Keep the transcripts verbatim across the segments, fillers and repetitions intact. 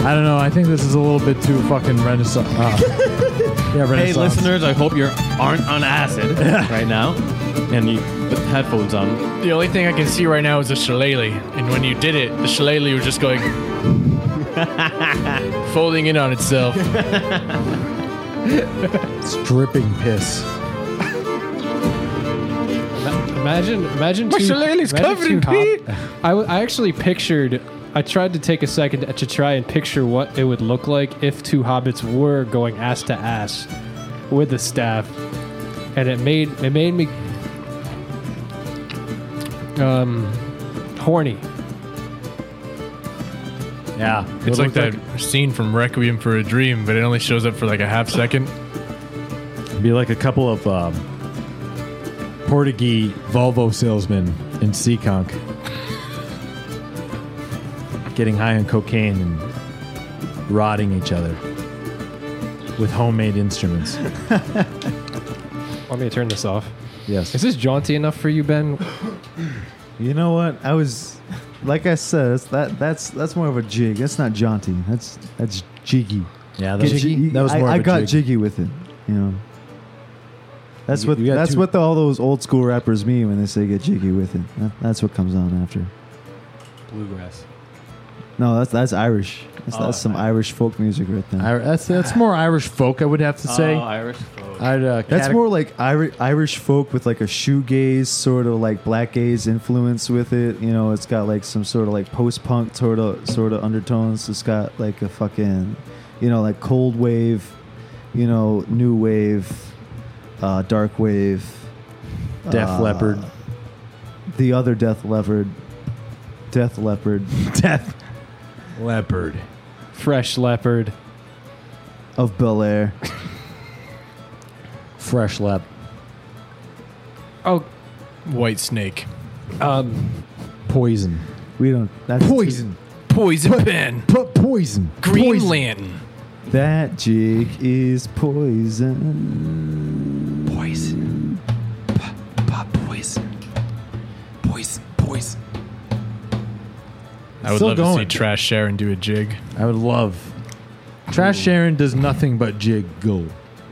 I don't know. I think this is a little bit too fucking renaissance. Uh, yeah, renaissance. Hey, listeners, I hope you aren't on acid right now. And you put headphones on. The only thing I can see right now is a shillelagh. And when you did it, the shillelagh was just going... folding in on itself. It's dripping piss. Imagine, imagine My two, shillelagh's imagine covered in two pee. hob- I, w- I actually pictured. I tried to take a second to try and picture what it would look like if two hobbits were going ass to ass with the staff, and it made it made me um horny. Yeah. It's It like that looked scene from Requiem for a Dream, but it only shows up for like a half second. It'd be like a couple of um, Portuguese Volvo salesmen in Seekonk getting high on cocaine and rotting each other with homemade instruments. Want me to turn this off? Yes. Is this jaunty enough for you, Ben? You know what? I was, like I said, that's, that that's that's more of a jig. That's not jaunty. That's that's jiggy. Yeah, that Get was, jiggy. that was I, more I of a got jig. jiggy with it. You know. That's You- what you got that's two- what the, all those old school rappers mean when they say get jiggy with it. That, that's what comes on after. Bluegrass. No, that's that's Irish. That's, Oh, that's some I- Irish folk music right there. I, that's that's more Irish folk, I would have to say. Oh, Irish folk. I'd, uh, That's cate- more like Irish, Irish folk with like a shoegaze sort of like black gaze influence with it. You know, it's got like some sort of like post punk sort of sort of undertones. It's got like a fucking, you know, like cold wave, you know, new wave, uh, dark wave, Def uh, Leppard. the other Death Leopard, Death Leopard Death Leopard. Fresh leopard. of Bel Air. Fresh Lep. Oh, White Snake. um, Poison. We don't. That's Poison. Poison Pen. Put poison. Green Poison. Lantern. That jig is poison. Poison. Pop poison. Poison. Poison. I would Still love to going. see Trash Sharon do a jig. I would love. Trash Sharon does nothing but jiggle.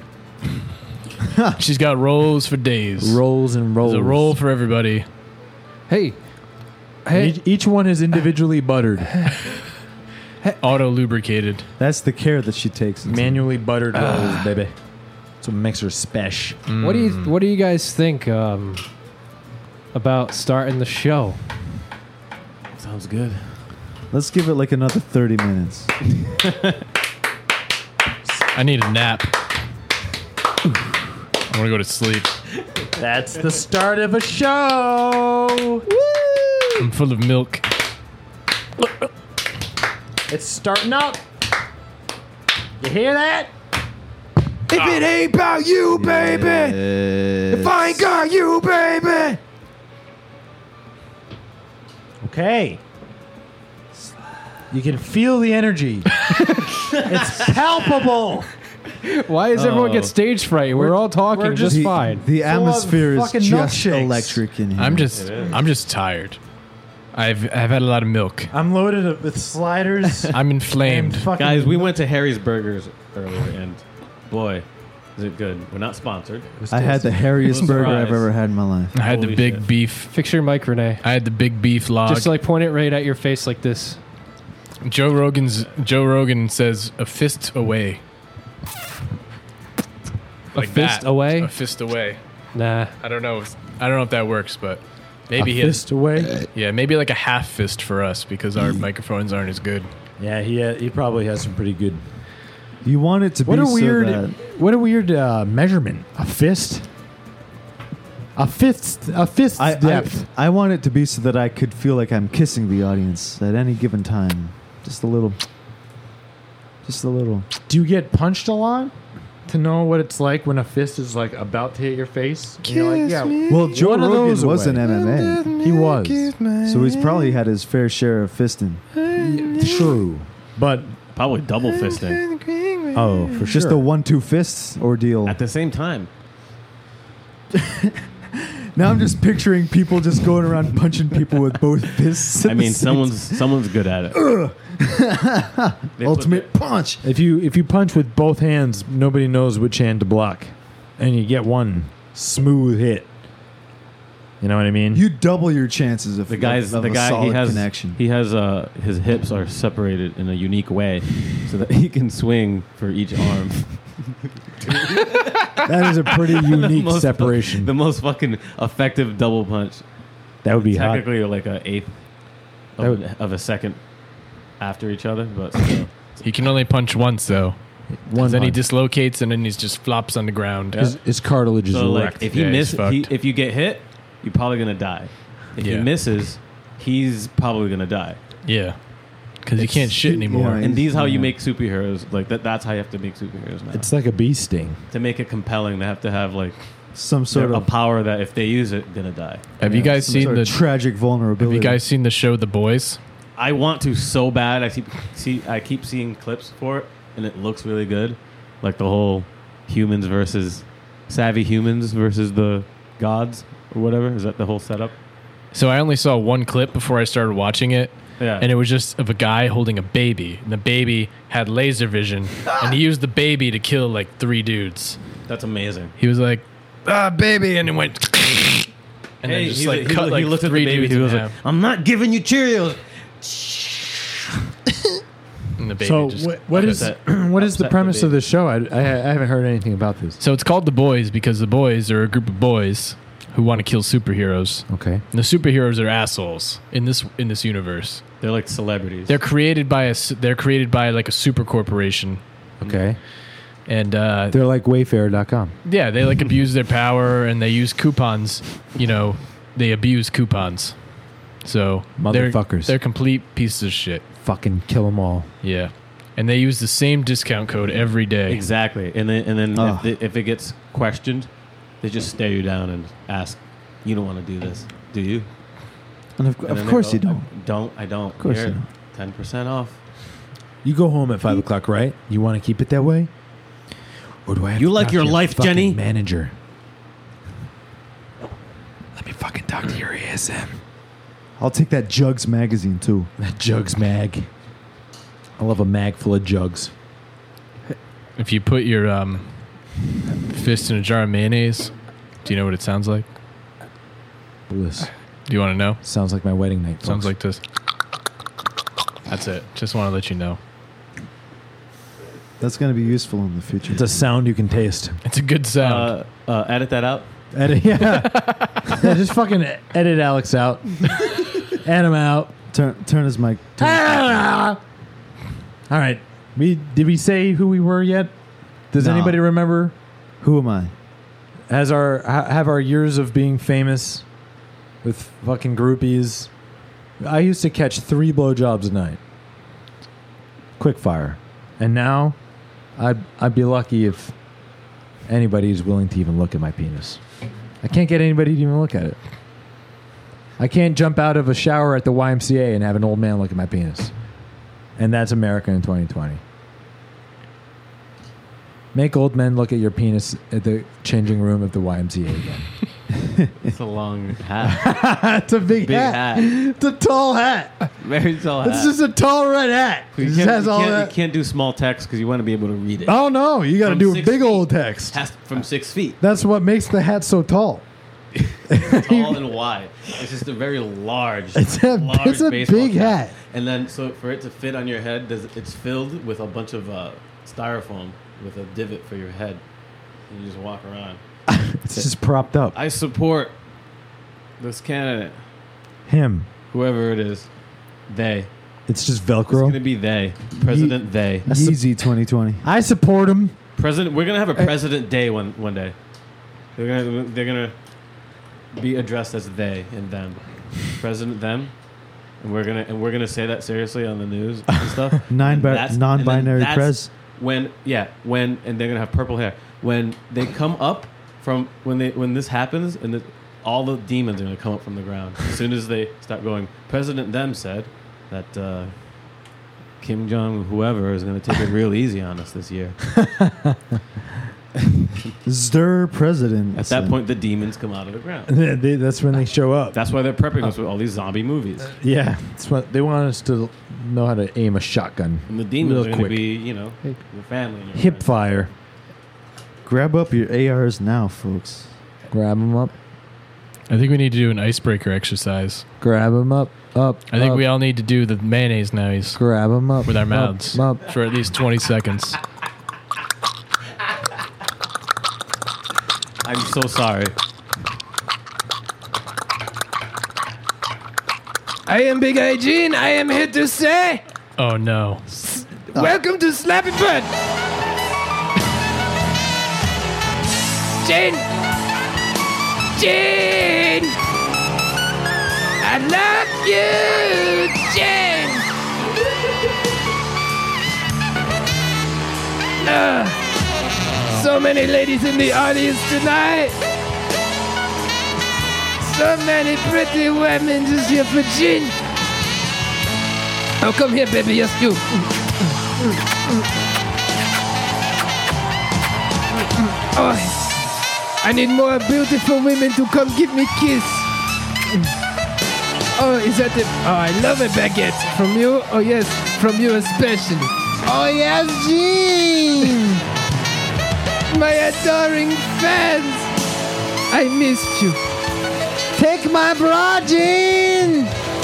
She's got rolls for days. Rolls and rolls. There's a roll for everybody. hey, And hey, Each, each one is individually buttered. Auto lubricated. That's the care that she takes. Manually buttered rolls, baby. It's what makes her special. what do you what do you guys think um, about starting the show? Sounds good. Let's give it like another thirty minutes. I need a nap. I want to go to sleep. That's the start of a show. I'm full of milk. It's starting up. You hear that? If it ain't about you, baby. If I ain't got you, baby. Okay. You can feel the energy. It's palpable. Why does everyone get stage fright? We're, We're- all talking we're just just- the, fine. The Full of atmosphere is fucking just milkshakes. electric in here. I'm just I'm just tired. I've I've had a lot of milk. I'm loaded with sliders. I'm inflamed. and fucking Guys, we went to Harry's Burgers earlier, and boy, is it good. We're not sponsored. I had the hairiest No burger I've surprise. ever had in my life. I had the Holy big shit. beef. Fix your mic, Renee. I had the big beef log. Just like point it right at your face like this. Joe Rogan's Joe Rogan says a fist away. Like fist that. away? A fist away. Nah. I don't know. If, I don't know if that works, but maybe a he fist away. Yeah, maybe like a half fist for us because our microphones aren't as good. Yeah, he uh, he probably has some pretty good. You want it to What be a so weird, that what a weird uh, measurement. A fist. A fist. A fist I, depth. I, I want it to be so that I could feel like I'm kissing the audience at any given time. Just a little. Just a little. Do you get punched a lot to know what it's like when a fist is like about to hit your face? And you're like, yeah, Well, Joe one of Rogan those was away. an M M He was. A, so he's probably had his fair share of fisting. True. But Probably double fisting oh, for Just sure. a one-two fists ordeal. at the same time. Now I'm just picturing people just going around punching people with both fists. at I the mean, same someone's someone's good at it. They put ultimate punch. If you if you punch with both hands, nobody knows which hand to block, and you get one smooth hit. You know what I mean? You double your chances of The guy's of the a guy solid he has connection. he has uh his hips are separated in a unique way so that he can swing for each arm. That is a pretty unique most- separation. The most fucking effective double punch. that would be hot. Technically like an eighth That of, would- of a second after each other, but still. He can only punch once though. One Then he punch. dislocates and then he just flops on the ground. Yeah. his, his cartilage is So like wrecked. if he Yeah, miss he's he, fucked. if you get hit, you're probably gonna die. If Yeah. he misses, he's probably gonna die. Yeah, because you can't shit anymore. yeah. And these how you Yeah. make superheroes. Like that. That's how you have to make superheroes now. It's like a bee sting. To make it compelling, they have to have like Some sort a of power that if they use it, gonna die. Have you guys some seen sort the? of tragic Have vulnerability. you guys seen the show The Boys? I want to so bad. I see, see, I keep seeing clips for it, and it looks really good. Like the whole humans versus savvy humans versus the gods or whatever. Is that the whole setup? So I only saw one clip before I started watching it, Yeah. and it was just of a guy holding a baby, and the baby had laser vision, and he used the baby to kill like three dudes. That's amazing. He was like, "Ah, baby," and it went, and Hey, then just he- like he, cut he like looked at the three baby. dudes He in was like, half, "I'm not giving you Cheerios." and the baby So just. what, what is upset- what is the upset the premise of baby. the show? I, I, I haven't heard anything about this. So it's called The Boys because the boys are a group of boys who want to kill superheroes. Okay. And the superheroes are assholes in this in this universe. They're like celebrities. They're created by a s- they're created by like a super corporation, Okay. and uh, They're like Wayfair dot com. yeah, they like abuse their power and they use coupons. You know, they abuse coupons. So they're- Motherfuckers. they're complete pieces of shit. Fucking kill them all. Yeah, and they use the same discount code every day. Exactly. And then and then Oh. if, it, if it gets questioned, they just stare you down and ask, "You don't want to do this, do you?" And of, And of then they course go, you don't. "I don't. I don't. Of course Here, you don't. ten percent off. You go home at five o'clock, right? You want to keep it that way, or do I? Have You to like talk your to life, fucking Jenny? Manager. Let me fucking talk to your A S M. I'll take that Jugs magazine too. That Jugs mag. I love a mag full of jugs. If you put your um, fist in a jar of mayonnaise, do you know what it sounds like? Bliss. Do you want to know? Sounds like my wedding night. Sounds folks. like this. That's it. Just want to let you know. That's going to be useful in the future. It's a sound you can taste. It's a good sound. Uh, uh, edit that out. Edit, yeah. yeah, just fucking edit Alex out. Add him out. turn turn his mic. Turn Ah! All right. We did we say who we were yet? Does No. anybody remember? Who am I? Has our ha- have our years of being famous with fucking groupies? I used to catch three blowjobs a night. Quick fire. And now I'd I'd be lucky if anybody is willing to even look at my penis. I can't get anybody to even look at it. I can't jump out of a shower at the Y M C A and have an old man look at my penis. And that's America in twenty twenty. Make old men look at your penis at the changing room of the Y M C A again. It's a long hat. It's a big, Big hat. hat. It's a tall hat. Very tall hat. It's just a tall red hat. It you, just can't, has you, all can't, that. you can't do small text because you want to be able to read it. Oh no, you got to From do a six big feet. old text. Has to- from six feet. That's what makes the hat so tall. Tall and wide. It's just a very large, It's a- large it's a baseball big cap. hat. And then, so for it to fit on your head, does it's filled with a bunch of uh, styrofoam with a divot for your head. And you just walk around. It's just propped up. I support this candidate, Him. whoever it is. They. It's just It's going to Velcro. be they. President they. I sup- Yeezy twenty twenty. I support him. President. We're gonna have a president day one one day. They're gonna they're gonna be addressed as they and them. President them, and we're gonna and we're gonna say that seriously on the news and stuff. Nine And bi- that's- and non-binary then that's pres. When yeah when and they're gonna have purple hair when they come up from when they when this happens and the, all the demons are gonna come up from the ground as soon as they start going. President them said that. Uh, Kim Jong, whoever, is going to take it real easy on us this year. Stir president. At that point, the demons come out of the ground. They- that's when they show up. That's why they're prepping us with all these zombie movies. Yeah, that's what they want us to know how to aim a shotgun. And the demons Real are going to quick. be, you know, your family. And your Hip friends. fire. Grab up your A Rs now, folks. Grab them up. I think we need to do an icebreaker exercise. Grab them up. Up. I think up, we all need to do the mayonnaise noise grab them up with our up, mouths Up. for at least twenty seconds. I'm so sorry. I am Big Eye Gene. I am here to say, Oh no. welcome to Slappy Butt. Gene. Gene. I love you, Gene. Uh, so many ladies in the audience tonight. So many pretty women just here for Gene. Oh, come here, baby. Yes, you. Oh, I need more beautiful women to come give me kiss. Oh, is that the... Oh, I love a baguette. From you? Oh, yes. From you especially. Oh, yes, Gene. My adoring fans. I missed you. Take my bra, Gene.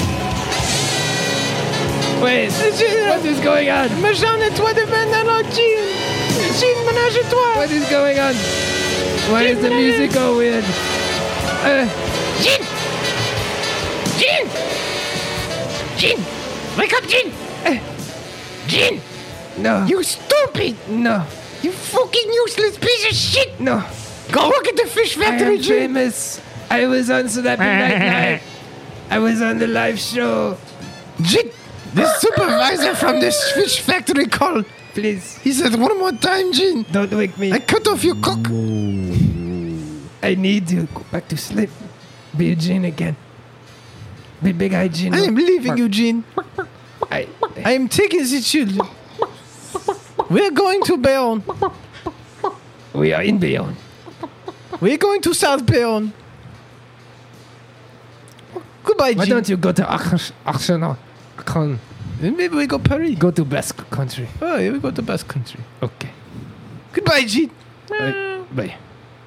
Wait, what is going on? Méchant-toi de maintenant, Gene. Gene, ménage-toi. What is going on? Why is the music so weird? Uh, Gene! Gene! Gene! Wake up, Gene! Uh, Gene! No. You stupid! No. You fucking useless piece of shit! No. Go work at the fish factory, Gene! I am famous. I was on Saturday Night Live. I was on the live show. Gene! The supervisor from the fish factory called. Please. He said one more time, Gene. Don't wake me. I cut off your cock. I need to go back to sleep. Be a Gene again. Be Big Eye Gene. I am leaving you, Gene. I, I am taking the children. We're going to Bayonne. we are in Bayonne. We're going to South Bayonne. Goodbye, Why Gene. don't you go to Ach- Arsenal? Aachen. And maybe we go Paris. Go to Basque country. Oh, yeah, we go to Basque country. Okay. Goodbye, Gene. Bye. Bye.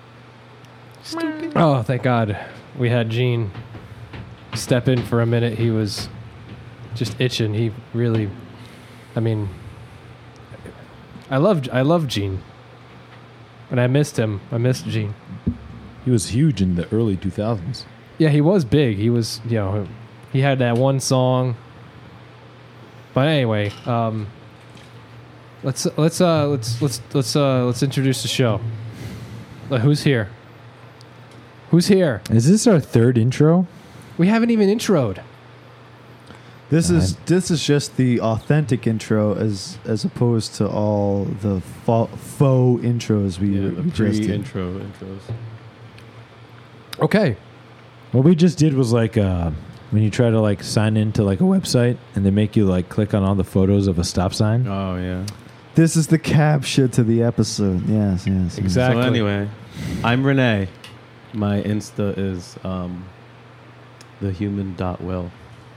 Oh, thank God. We had Gene step in for a minute. He was just itching. He really, I mean, I love I love Gene. And I missed him. I missed Gene. He was huge in the early two thousands. Yeah, he was big. He was, you know, he had that one song. But anyway, um, let's let's uh let's let's let's uh let's introduce the show. Uh, who's here? Who's here? Is this our third intro? We haven't even introed. This is this is just the authentic intro, as as opposed to all the fa- faux intros we, Yeah, the we just did. pre-intro intros. Okay. What we just did was like uh, when you try to like sign into like a website and they make you like click on all the photos of a stop sign. Oh, yeah. This is the caption to the episode. Yes, yes. yes. Exactly. So anyway, I'm Renee. My Insta is um, thehuman.will.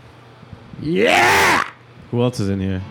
Yeah. Who else is in here?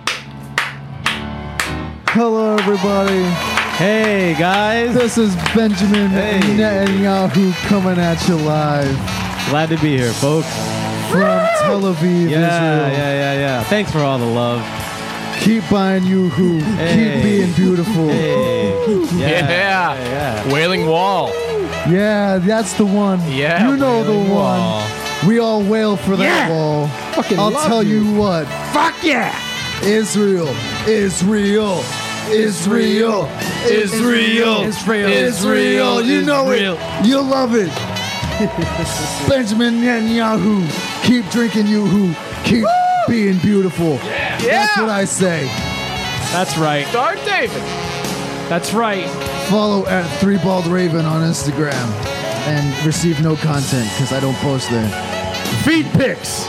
Hello, everybody. Hey, guys. This is Benjamin Hey. Netanyahu coming at you live Glad to be here, folks. from Tel Aviv, Yeah, Israel. yeah, yeah, yeah. Thanks for all the love. Keep buying you who. Hey. Keep being beautiful. Hey. Yeah. yeah, yeah. Wailing Wall. Yeah, that's the one. Yeah. You know the Wailing one. Wall. We all wail for that wall. Fucking I'll love tell you. you. what. Fuck yeah. Israel. Israel. Israel. Israel. Israel. Israel. You know it. You love it. Benjamin Netanyahu. Keep drinking you who. Keep being beautiful. That's what I say. That's right. Dark David. That's right. Follow at Three Bald Raven on Instagram and receive no content because I don't post there. Feed pics.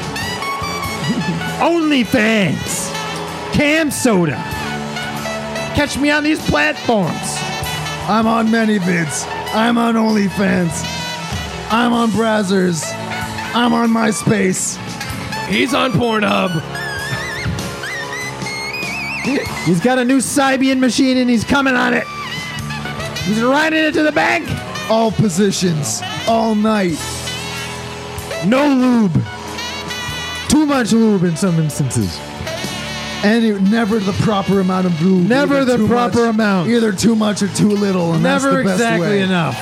OnlyFans. Cam Soda. Catch me on these platforms. I'm on ManyVids. I'm on OnlyFans. I'm on Brazzers. I'm on MySpace. He's on Pornhub. He's got a new Sybian machine and he's coming on it. He's riding it to the bank. All positions. All night. No lube. Too much lube in some instances. And it, never the proper amount of lube. Never Either the too proper much- amount. Either too much or too little. And that's Never the best exactly way. enough.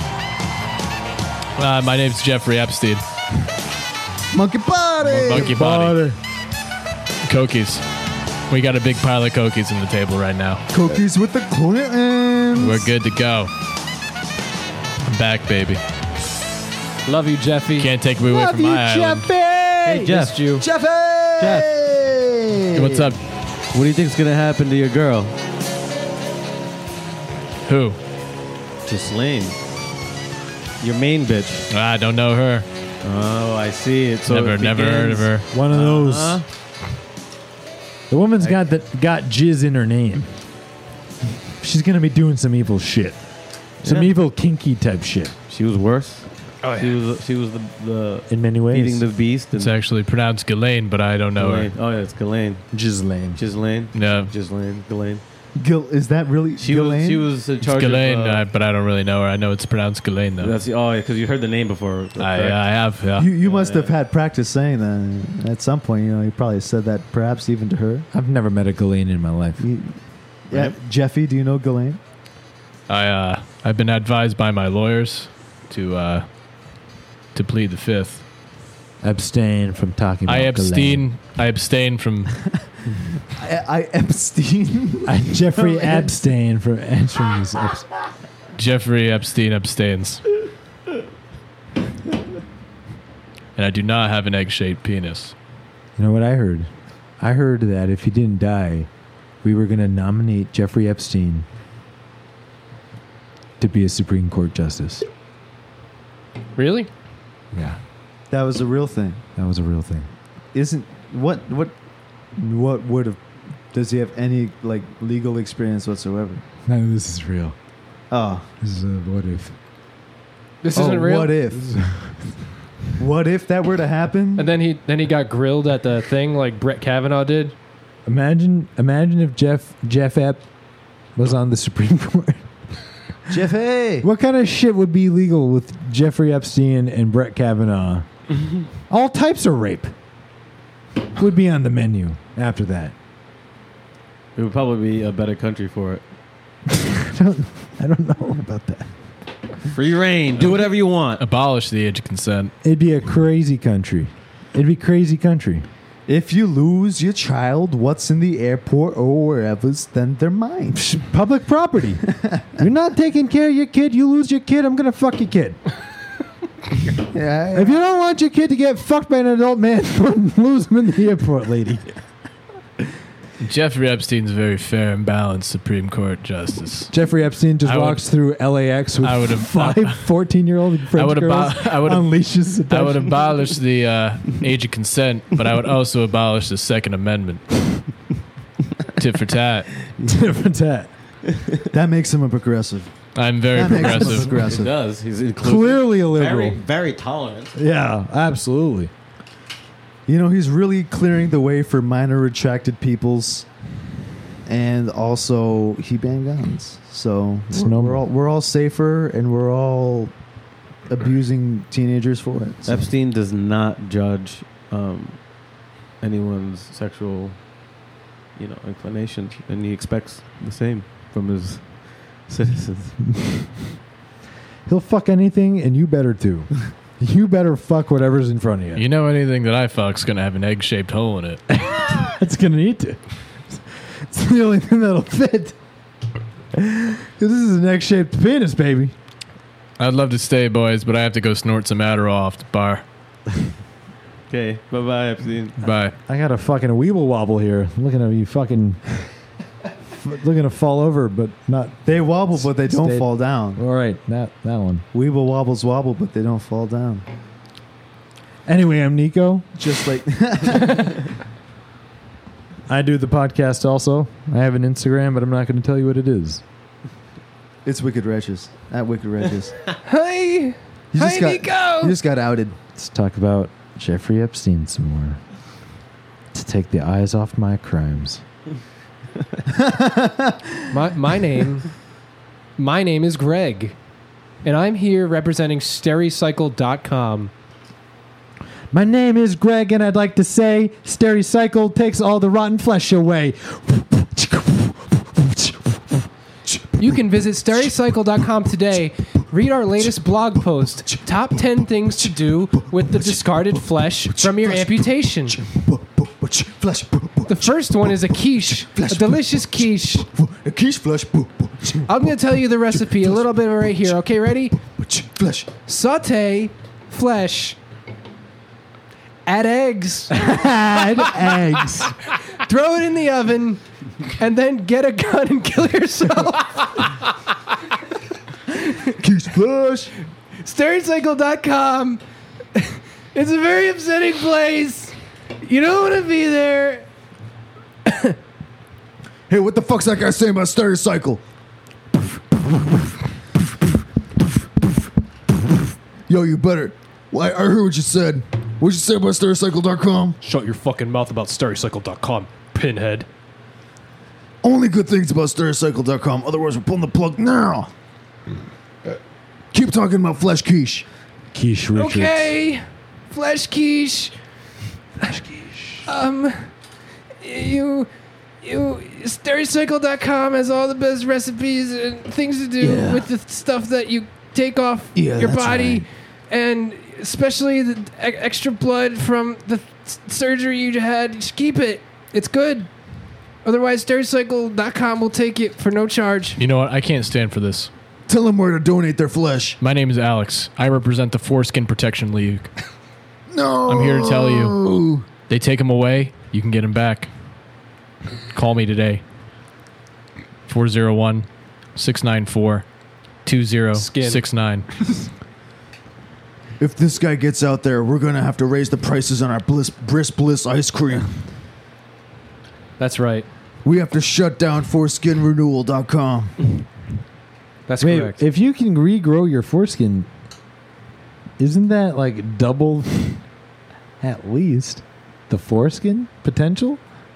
Uh, my name's Jeffrey Epstein. Monkey body. Monkey body. Cookies. We got a big pile of cookies on the table right now. Cookies with the Clintons. We're good to go. I'm back, baby. Love you, Jeffy. Can't take me away from my island. Hey, Jeff. Missed you. Jeffy. Jeff. Hey, what's up? What do you think's gonna happen to your girl, Who? Ghislaine? Your main bitch. I don't know her. Oh, I see it. So never, it never heard of begins- her. One of those. Uh-huh. The woman's got that got jizz in her name. She's gonna be doing some evil shit. Some Yeah. evil kinky type shit. She was worse. Oh, She was. She was the, the In many ways. feeding the beast. It's actually pronounced Ghislaine, but I don't know Ghislaine. her. Oh yeah, it's Ghislaine. Ghislaine. Ghislaine. No, Ghislaine. Ghislaine. Gil, is that really She Ghislaine? was. She was in it's charge Ghislaine, of. Uh, uh, but I don't really know her. I know it's pronounced Ghislaine, though. that's the, oh, yeah, because you heard the name before. I, correct? I have, yeah. You, you Yeah, must have yeah. had practice saying that at some point. You know, you probably said that perhaps even to her. I've never met a Ghislaine in my life. You, yeah, Yep. Jeffy, do you know Ghislaine? I, uh, I've been advised by my lawyers to uh, to plead the fifth. Abstain from talking about I Ghislaine. abstain. I abstain from. I, I Epstein. I, Jeffrey abstain from answering these. Abs- Jeffrey Epstein abstains. And I do not have an egg-shaped penis. you know what I heard? I heard that if he didn't die, we were going to nominate Jeffrey Epstein to be a Supreme Court justice. Really? Yeah, That was a real thing. that was a real thing. Isn't what what what would have? Does he have any like legal experience whatsoever? No, this is real. Oh, This is a what if. This oh, isn't real. What if? What if that were to happen? And then he then he got grilled at the thing like Brett Kavanaugh did. Imagine, imagine if Jeff Jeff Ep was on the Supreme Court. Jeffy. What kind of shit would be legal with Jeffrey Epstein and Brett Kavanaugh? All types of rape would be on the menu after that. It would probably be a better country for it. I don't, I don't know about that. Free reign. Do whatever you want. Abolish the age of consent. It'd be a crazy country. It'd be crazy country. If you lose your child, what's in the airport or wherever's, then they're mine. Public property. You're not taking care of your kid. You lose your kid. I'm gonna fuck your kid. Yeah, If you don't want your kid to get fucked by an adult man, lose him in the airport, lady. Jeffrey Epstein's a very fair and balanced Supreme Court justice. Jeffrey Epstein just I would- walks through L A X with I would have- five fourteen-year-old French I would girls abo- I would on leashes. I would abolish the uh, age of consent, but I would also abolish the Second Amendment. Tit for tat. different tat. that makes him a progressive. I'm very That makes him a progressive. It progressive. does. He's inclusive. Clearly a Very, liberal. very tolerant. Yeah, absolutely. You know, he's really clearing the way for minor attracted peoples, and also he banned guns. So It's we're, no- we're all we're all safer, and we're all abusing teenagers for it. So. Epstein does not judge um, anyone's sexual, you know, inclination, and he expects the same from his citizens. He'll fuck anything, and you better too. You better fuck whatever's in front of you. You know, anything that I fuck's gonna have an egg-shaped hole in it. It's gonna need to. It's the only thing that'll fit. 'Cause this is an egg-shaped penis, baby. I'd love to stay, boys, but I have to go snort some Adderall off the bar. Okay, bye bye, Epstein. Bye. I got a fucking weeble wobble here. I'm looking at you fucking f- looking to fall over, but not. They wobble, but they don't Stay- fall down. All right, that that one. Weeble wobbles wobble, but they don't fall down. Anyway, I'm Nico. Just like I do the podcast also. I have an Instagram, but I'm not going to tell you what it is. It's Wicked Regis. At Wicked Regis. Hey, You just Hey, got, Nico! You just got outed. Let's talk about Jeffrey Epstein some more. To take the eyes off my crimes. My my name, my name is Greg, and I'm here representing Stericycle dot com. My name is Greg, and I'd like to say Stericycle takes all the rotten flesh away. You can visit Stericycle dot com today. Read our latest blog post, Top ten Things to Do with the Discarded Flesh from Your Amputation. Flesh. The first one is a quiche, a delicious quiche. A quiche flesh. I'm going to tell you the recipe a little bit right here. Okay, ready? Flesh. Saute flesh. Add eggs. Add eggs. Throw it in the oven. And then get a gun and kill yourself. Quiche flesh. Stericycle dot com. It's a very upsetting place. You don't want to be there. Hey, what the fuck's that guy saying about Stericycle? Yo, you better. Well, I I heard what you said. What'd you say about Stericycle dot com? Shut your fucking mouth about Stericycle dot com, pinhead. Only good things about Stericycle dot com. Otherwise, we're pulling the plug now. Keep talking about flesh quiche. Quiche Richards. Okay, flesh quiche. Flesh quiche. Um, you, you, Stericycle dot com has all the best recipes and things to do Yeah. with the stuff that you take off Yeah, your that's body, right. and especially the e- extra blood from the s- surgery you had. Just keep it. It's good. Otherwise, Stericycle dot com will take it for no charge. You know what? I can't stand for this. Tell them where to donate their flesh. My name is Alex. I represent the Foreskin Protection League. No. I'm here to tell you. They take them away, you can get them back. Call me today. four oh one, six nine four, two oh six nine. If this guy gets out there, we're going to have to raise the prices on our Bliss, Briss Bliss ice cream. That's right. We have to shut down foreskin renewal dot com. That's Wait, correct. if you can regrow your foreskin, isn't that like double, at least, the foreskin potential?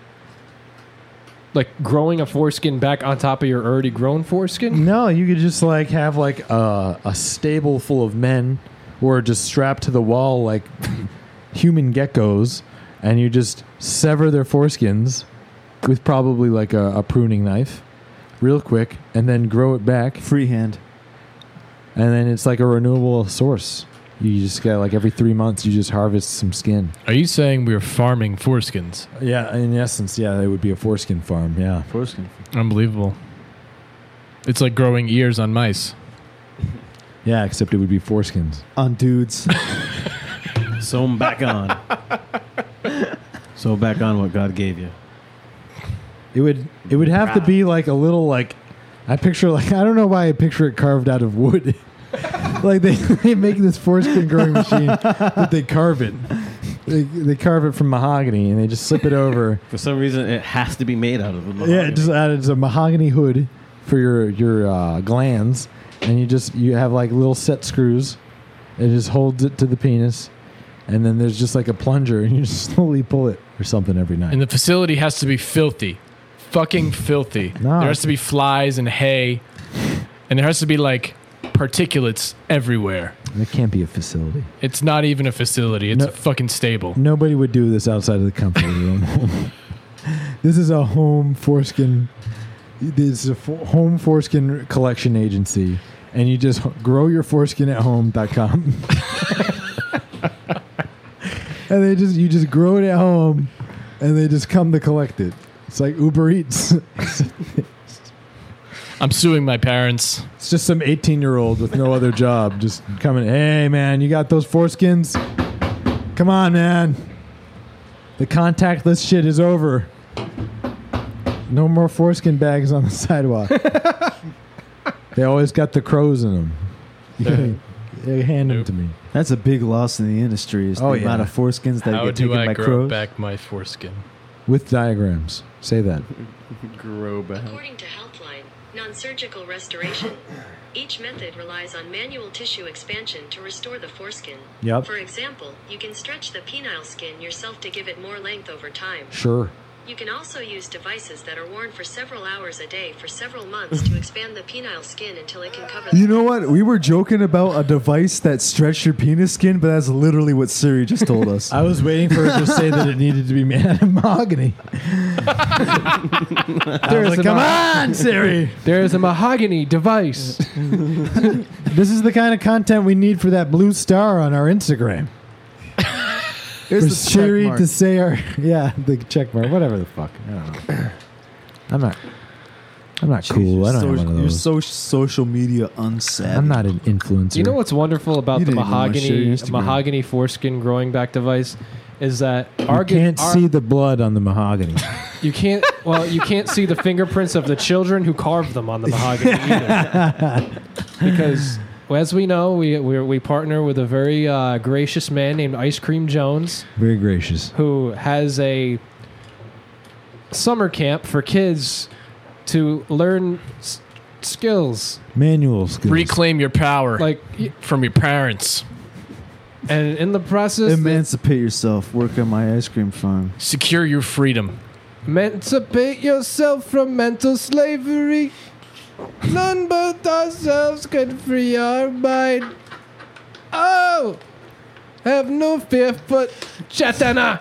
Like growing a foreskin back on top of your already grown foreskin? No, you could just like have like a, a stable full of men who are just strapped to the wall like human geckos, and you just sever their foreskins with probably like a, a pruning knife real quick, and then grow it back, Freehand. and then it's like a renewable source. You just get like every three months you just harvest some skin. Are you saying we're farming foreskins? Yeah, in essence, yeah, it would be a foreskin farm. Yeah, Foreskin. Unbelievable. It's like growing ears on mice. yeah, except it would be foreskins. On dudes. Sew 'em back on. Sew back on what God gave you. It would it would have to be like a little like I picture like I don't know why I picture it carved out of wood. Like they, they make this foreskin growing machine, but they carve it. They, they carve it from mahogany and they just slip it over. For some reason, it has to be made out of the Yeah, just added a mahogany hood for your your uh, glands, and you just you have like little set screws. It just holds it to the penis, and then there's just like a plunger, and you just slowly pull it or something every night. And the facility has to be filthy. Fucking filthy. No. There has to be flies and hay. And there has to be like particulates everywhere. It can't be a facility. It's not even a facility. It's No. a fucking stable. Nobody would do this outside of the comfort of their own home. This is a home foreskin. This is a fo- home foreskin collection agency, and you just h- grow your foreskin at home dot com. And they just you just grow it at home, and they just come to collect it. It's like Uber Eats. I'm suing my parents. It's just some eighteen-year-old with no other job just coming. Hey, man, you got those foreskins? Come on, man. The contactless shit is over. No more foreskin bags on the sidewalk. They always got the crows in them. You gotta, they hand them to me. That's a big loss in the industry. Is Oh, the yeah. amount of foreskins that How get do taken I by grow crows. back my foreskin? with diagrams. Say that. Grow back. According to Healthline, non-surgical restoration. Each method relies on manual tissue expansion to restore the foreskin. Yep. For example, you can stretch the penile skin yourself to give it more length over time. Sure. You can also use devices that are worn for several hours a day for several months to expand the penile skin until it can cover the You know what? We were joking about a device that stretched your penis skin, but that's literally what Siri just told us. I was waiting for her to say that it needed to be made out of mahogany. I was like, a come ma- on, Siri. There's a mahogany device. This is the kind of content we need for that blue star on our Instagram. Here's For the check Siri mark. to say our yeah the check mark, whatever the fuck. I don't know. I'm not. I'm not cool. I don't have one of You're those. so social media unsavvy. I'm not an influencer. You know what's wonderful about You the didn't even wanna share your mahogany Instagram. mahogany foreskin growing back device is that our You can't our- see the blood on the mahogany. you can't well you can't see the fingerprints of the children who carved them on the mahogany either. Because well, as we know, we we we partner with a very uh, gracious man named Ice Cream Jones, Very gracious. who has a summer camp for kids to learn s- skills Manual skills. Reclaim your power like y- from your parents. and in the process Emancipate yourself. Work on my ice cream farm. Secure your freedom. emancipate yourself from mental slavery. None but ourselves can free our mind. Oh, have no fear for Chatana.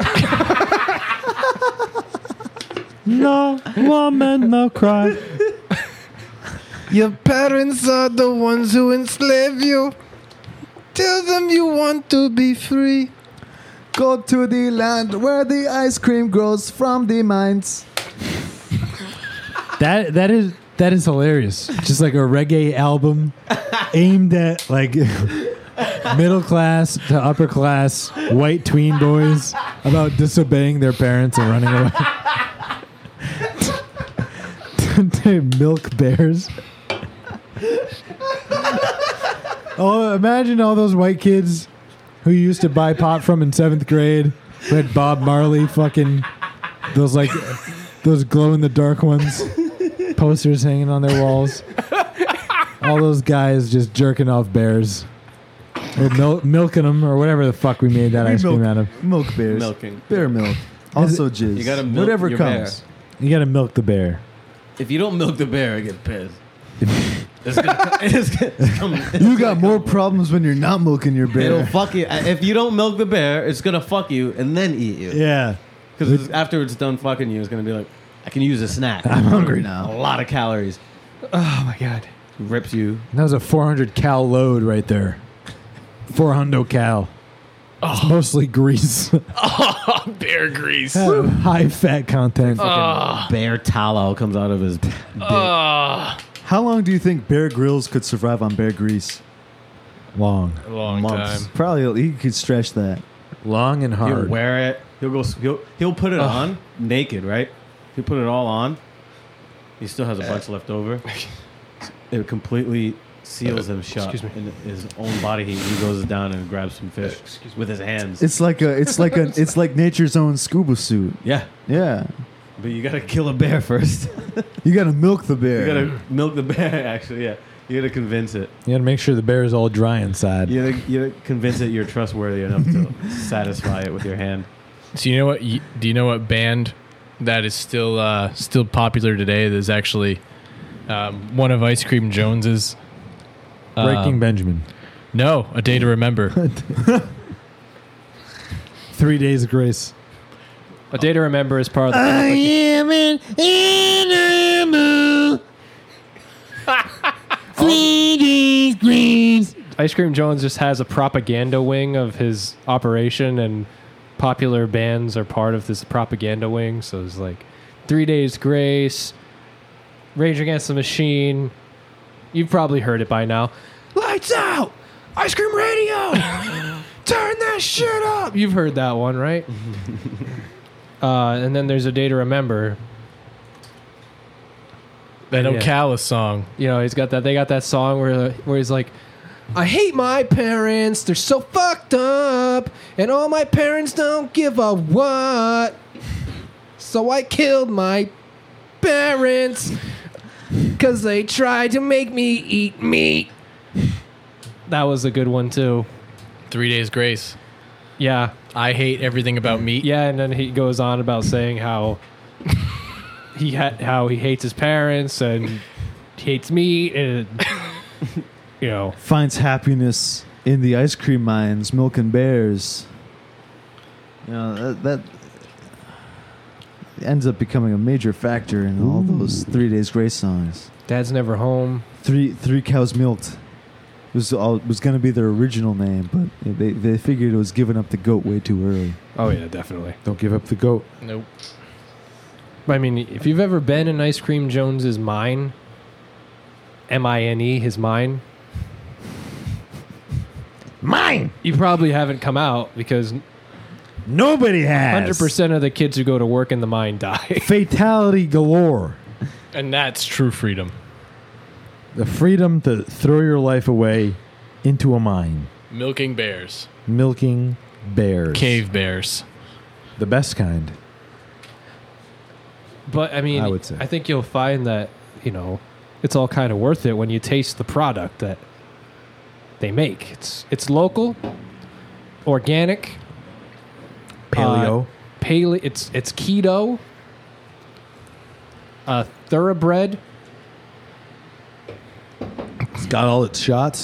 No woman, no cry. Your parents are the ones who enslave you. Tell them you want to be free. Go to the land where the ice cream grows from the mines. That that is that is hilarious. Just like a reggae album aimed at like middle class to upper class white tween boys about disobeying their parents and running away. To milk bears. Oh, imagine all those white kids who you used to buy pot from in seventh grade, who had Bob Marley fucking those like those glow in the dark ones, posters hanging on their walls. All those guys just jerking off bears, or mil- milking them, or whatever the fuck we made that We ice cream milk- out of. Milk bears. Milking. Bear milk. Also jizz. You gotta milk Whatever your comes. You gotta milk the bear. If you don't milk the bear, I get pissed. It's gonna, it's gonna, it's gonna, it's You got gonna more come. problems when you're not milking your It'll bear. fuck you. If you don't milk the bear, it's gonna fuck you and then eat you. Yeah. Because after it's done fucking you, it's gonna be like, I can use a snack. I'm hungry A now. lot of calories. Oh my god. Rips you. That was a four hundred cal load right there. four hundred cal. It's mostly grease. Bear grease. High fat content. Bear tallow comes out of his. dick. Ah, How long do you think Bear Grylls could survive on bear grease? Long. a long Months. time. Probably he could stretch that. Long and He'll hard. wear it. He'll go. He'll, he'll put it on naked, right? He'll put it all on. He still has a bunch left over. It completely seals him shut excuse me. in his own body heat. He goes down and grabs some fish with his hands. It's like a it's like a it's like nature's own scuba suit. yeah, Yeah. but you gotta kill a bear first. You gotta milk the You bear. gotta milk the bear. Actually, yeah, you gotta convince it. You gotta make sure the bear is all dry inside. You gotta, you gotta convince it you're trustworthy enough to satisfy it with your hand. So you know what? you- Do you know what band that is still uh, still popular today? That is actually um, one of Ice Cream Jones's. Breaking um, Benjamin. No, A Day to Remember. Three Days of Grace. A Day to Remember is part of the am an animal. Three Days Grace. Ice Cream Jones just has a propaganda wing of his operation, and popular bands are part of this propaganda wing. So it's like Three Days Grace, Rage Against the Machine. You've probably heard it by now. Lights out! Ice Cream Radio! Turn that shit up! You've heard that one, right? uh, and then there's A Day to Remember. That Yeah. Ocala song. You know, he's got that. They got that song where where he's like, "I hate my parents. They're so fucked up, and all my parents don't give a what." so I killed my parents because they tried to make me eat meat. That was a good one, too. Three Days Grace. Yeah. I hate everything about meat. Yeah, and then he goes on about saying how he ha- how he hates his parents and he hates meat and, you know. Finds happiness in the ice cream mines, milking bears. You know, that, that ends up becoming a major factor in all those Three Days Grace songs. Dad's Never Home. Three Three Cows Milked was all was going to be their original name, but they they figured it was giving up the goat way too early. Oh, yeah, definitely. Don't give up the goat. Nope. I mean, if you've ever been in Ice Cream Jones's mine, M I N E, his mine, Mine. you probably haven't come out because Nobody has. one hundred percent of the kids who go to work in the mine die. Fatality galore. And that's true freedom. The freedom to throw your life away into a mine. Milking bears. Milking bears. Cave bears. The best kind. But, I mean, I would say. I think you'll find that, you know, it's all kind of worth it when you taste the product that they make. It's it's local, organic, Paleo. uh, paleo. It's it's keto, uh, thoroughbred. It's got all its shots.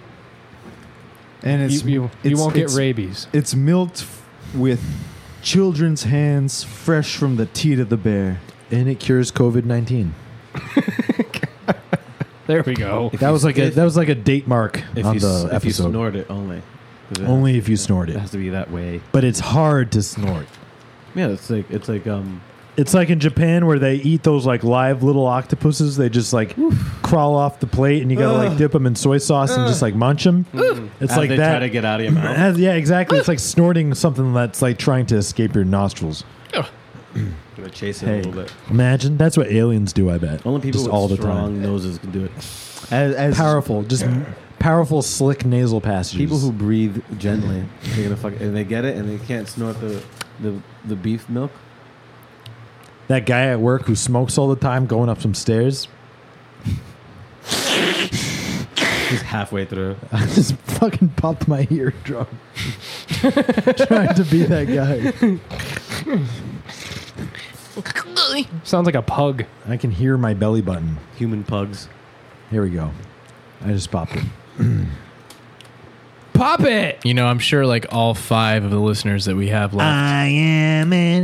And it's you you, you it's- won't get it's- rabies. It's milked f- with children's hands, fresh from the teat of the bear. And it cures COVID nineteen. There we go. That was like a that was like a date mark If on you, the s- if you episode. snort it only. 'Cause it Only has- if you snort It it. has to be that way. But it's hard to snort. Yeah, it's like it's like um It's like in Japan where they eat those like live little octopuses. They just like crawl off the plate, and you gotta like dip them in soy sauce and just like munch them. It's as like they that. try to get out of your mouth. As- yeah, exactly. It's like snorting something that's like trying to escape your nostrils. Gotta chase it Hey. a little bit. Imagine that's what aliens do. I bet Only people just with all the strong time. noses can do it. As, as Powerful, just powerful, slick nasal passages. People who breathe gently, they're gonna fuck, and they get it, and they can't snort the the, the beef milk. that guy at work who smokes all the time, going up some stairs. He's halfway through. I just fucking popped my eardrum. Trying to be that guy. Sounds like a pug. I can hear my belly button. Human pugs. Here we go. I just popped it. Pop it. You know, I'm sure like all five of the listeners that we have left. I am an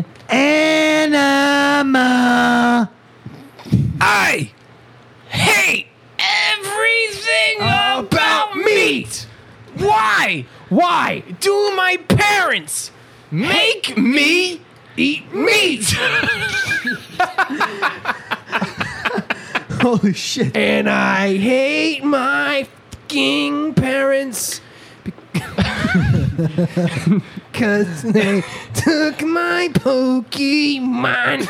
animal. I hate everything about meat. Why? Why do my parents make me eat meat? holy shit! And I hate my fucking parents because they took my Pokemon.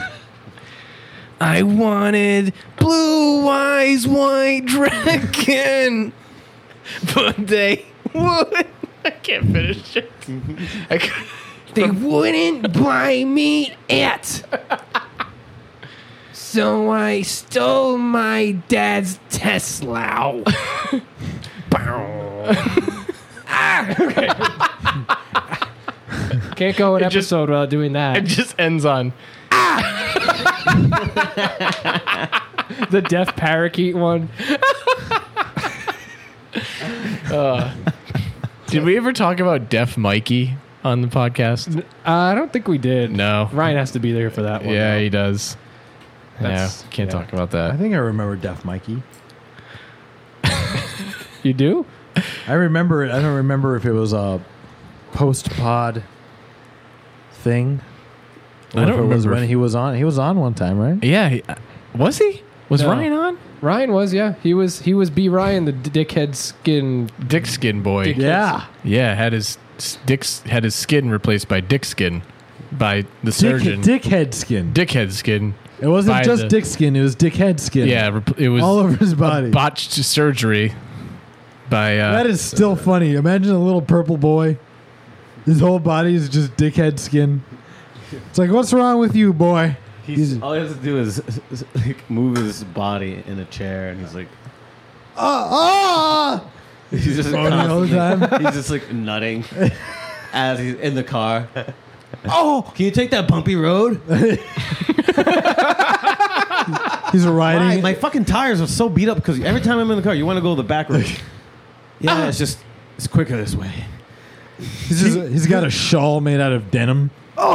I wanted Blue Eyes White Dragon, but they would. I can't finish it. I can't. They wouldn't buy me it. So I stole my dad's Tesla. Can't go an It just- episode without doing It that. just ends on. The deaf parakeet one. Uh, did we ever talk about Deaf Mikey on the podcast? Uh, I don't think we did. No. Ryan has to be there for that one. Yeah, though. he does. That's- yeah, can't yeah. talk about I that. think I remember Deaf Mikey. You do? I remember it. I don't remember if it was a post-pod thing. Or I if don't it was remember when if- he was on. He was on one time, right? Yeah, he, uh, was he? Was No. Ryan on? Ryan was, yeah. He was He was B. Ryan, the d- dickhead skin. Dick Skin Boy. Dick- Yeah. Yeah, had his s- dick's had his skin replaced by Dick Skin by the Dick, surgeon. dickhead skin. Dickhead skin. It wasn't by just the- dick skin. It was dickhead skin. Yeah, rep- it was all over his body. botched surgery by. Uh, That is still funny. Imagine a little purple boy. His whole body is just dickhead skin. It's like, what's wrong with you, boy? He's, all he has to do is like, move his body in a chair, and he's like, Ah, ah! he's just Moaning all the constantly- he's just like nutting as he's in the car. Oh, can you take that bumpy road? He's riding. My, my fucking tires are so beat up because every time I'm in the car, you want to go the back road. Yeah, it's just it's quicker this way. He's, just, he's got a shawl made out of denim.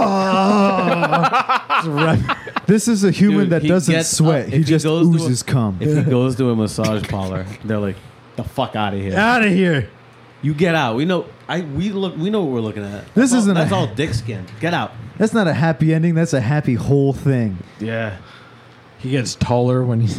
Just right- This is a human Dude, that he doesn't gets sweat. up- he if he just goes to a- oozes cum. If he goes to a massage parlor, they're like, "The fuck out of here! Out of here. You get out. We know. I we look. We know what we're looking at. This That's all- isn't That's a- all dick skin. Get out. That's not a happy ending. That's a happy whole thing. Yeah. He gets taller when he's.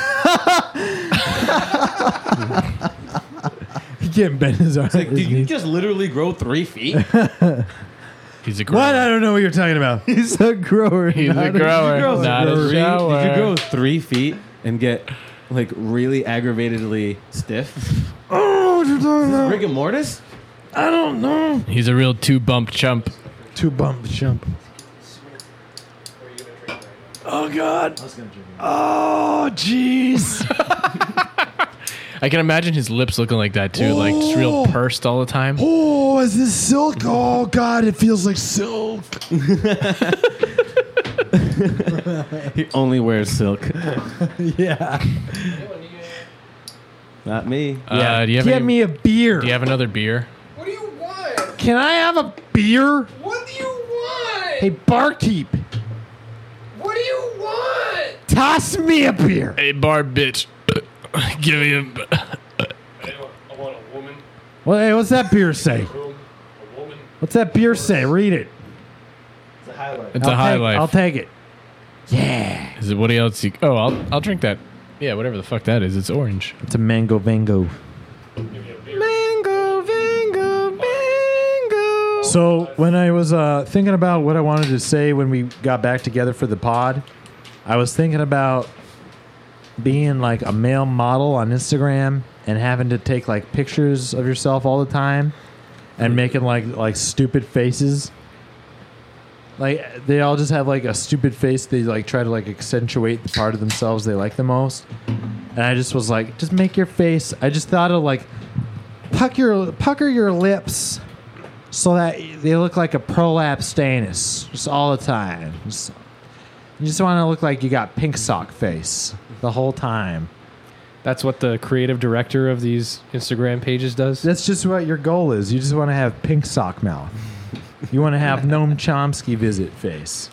He can't bend his arms. Like, did you just literally grow three feet? He's a grower. What? I don't know what you're talking about. He's a grower. He's not a grower, grow not a three, shower. Did you grow three feet and get like really aggravatedly stiff? Oh, what you talking about? Rigor mortis? I don't know. He's a real two bump chump. Two bump jump. Oh God. Oh jeez. I can imagine his lips looking like that too, like just real pursed all the time. Oh, is this silk? Oh God, it feels like silk. He only wears silk. Yeah. Not me. Uh, do you have Get any- me a beer. Do you have another beer? What do you want? Can I have a beer? What do you want? Hey, barkeep, What do you want? toss me a beer. Hey, bar bitch, give me a. I want a woman. Well, hey, what's that beer say? A woman. What's that beer say? Read it. It's I'll a high take, life. I'll take it. Yeah. Is it what else? You, oh, I'll I'll drink that. Yeah, whatever the fuck that is. It's orange. It's a mango vango. Mango, mango, mango. So when I was uh, thinking about what I wanted to say when we got back together for the pod, I was thinking about being like a male model on Instagram and having to take like pictures of yourself all the time and making like like stupid faces. Like they all just have like a stupid face. They like try to like accentuate the part of themselves they like the most. And I just was like, just make your face. I just thought of like puck your pucker your lips so that they look like a prolapsed anus just all the time. Just, you just want to look like you got pink sock face the whole time. That's what the creative director of these Instagram pages does. That's just what your goal is. You just want to have pink sock mouth. You want to have Noam Chomsky visit face.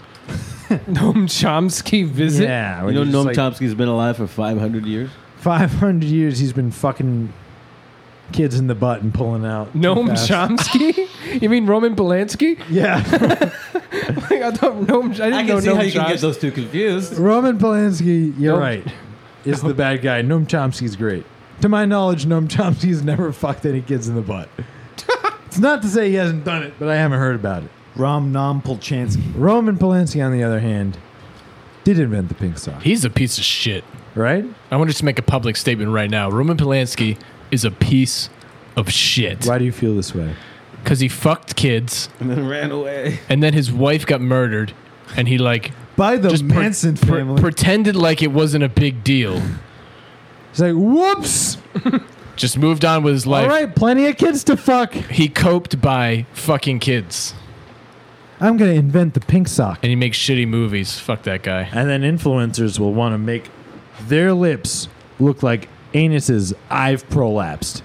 Noam Chomsky visit. Yeah. where You know, just Noam like, Chomsky's been alive for five hundred years. five hundred years he's been fucking kids in the butt and pulling out. too Noam fast. Chomsky? You mean Roman Polanski? Yeah. Like, I thought Noam. I didn't I know can see Noam how you can Chomsky. get those two confused. Roman Polanski, you're Noam- right, is the bad guy. Noam Chomsky's great. To my knowledge, Noam Chomsky's never fucked any kids in the butt. It's not to say he hasn't done it, but I haven't heard about it. Ram Nam Polchansky. Roman Polanski, on the other hand, did invent the pink sock, He's a piece of shit. right? I want to just make a public statement right now. Roman Polanski is a piece of shit Why do you feel this way? because he fucked kids And then ran away. and then his wife got murdered and he like By the just pre- Manson pre- family. pretended like it wasn't a big deal. He's like, whoops! Just moved on with his life. All right, plenty of kids to fuck. He coped by fucking kids I'm going to invent the pink sock. and he makes shitty movies. Fuck that guy. And then influencers will want to make their lips look like anuses I've prolapsed.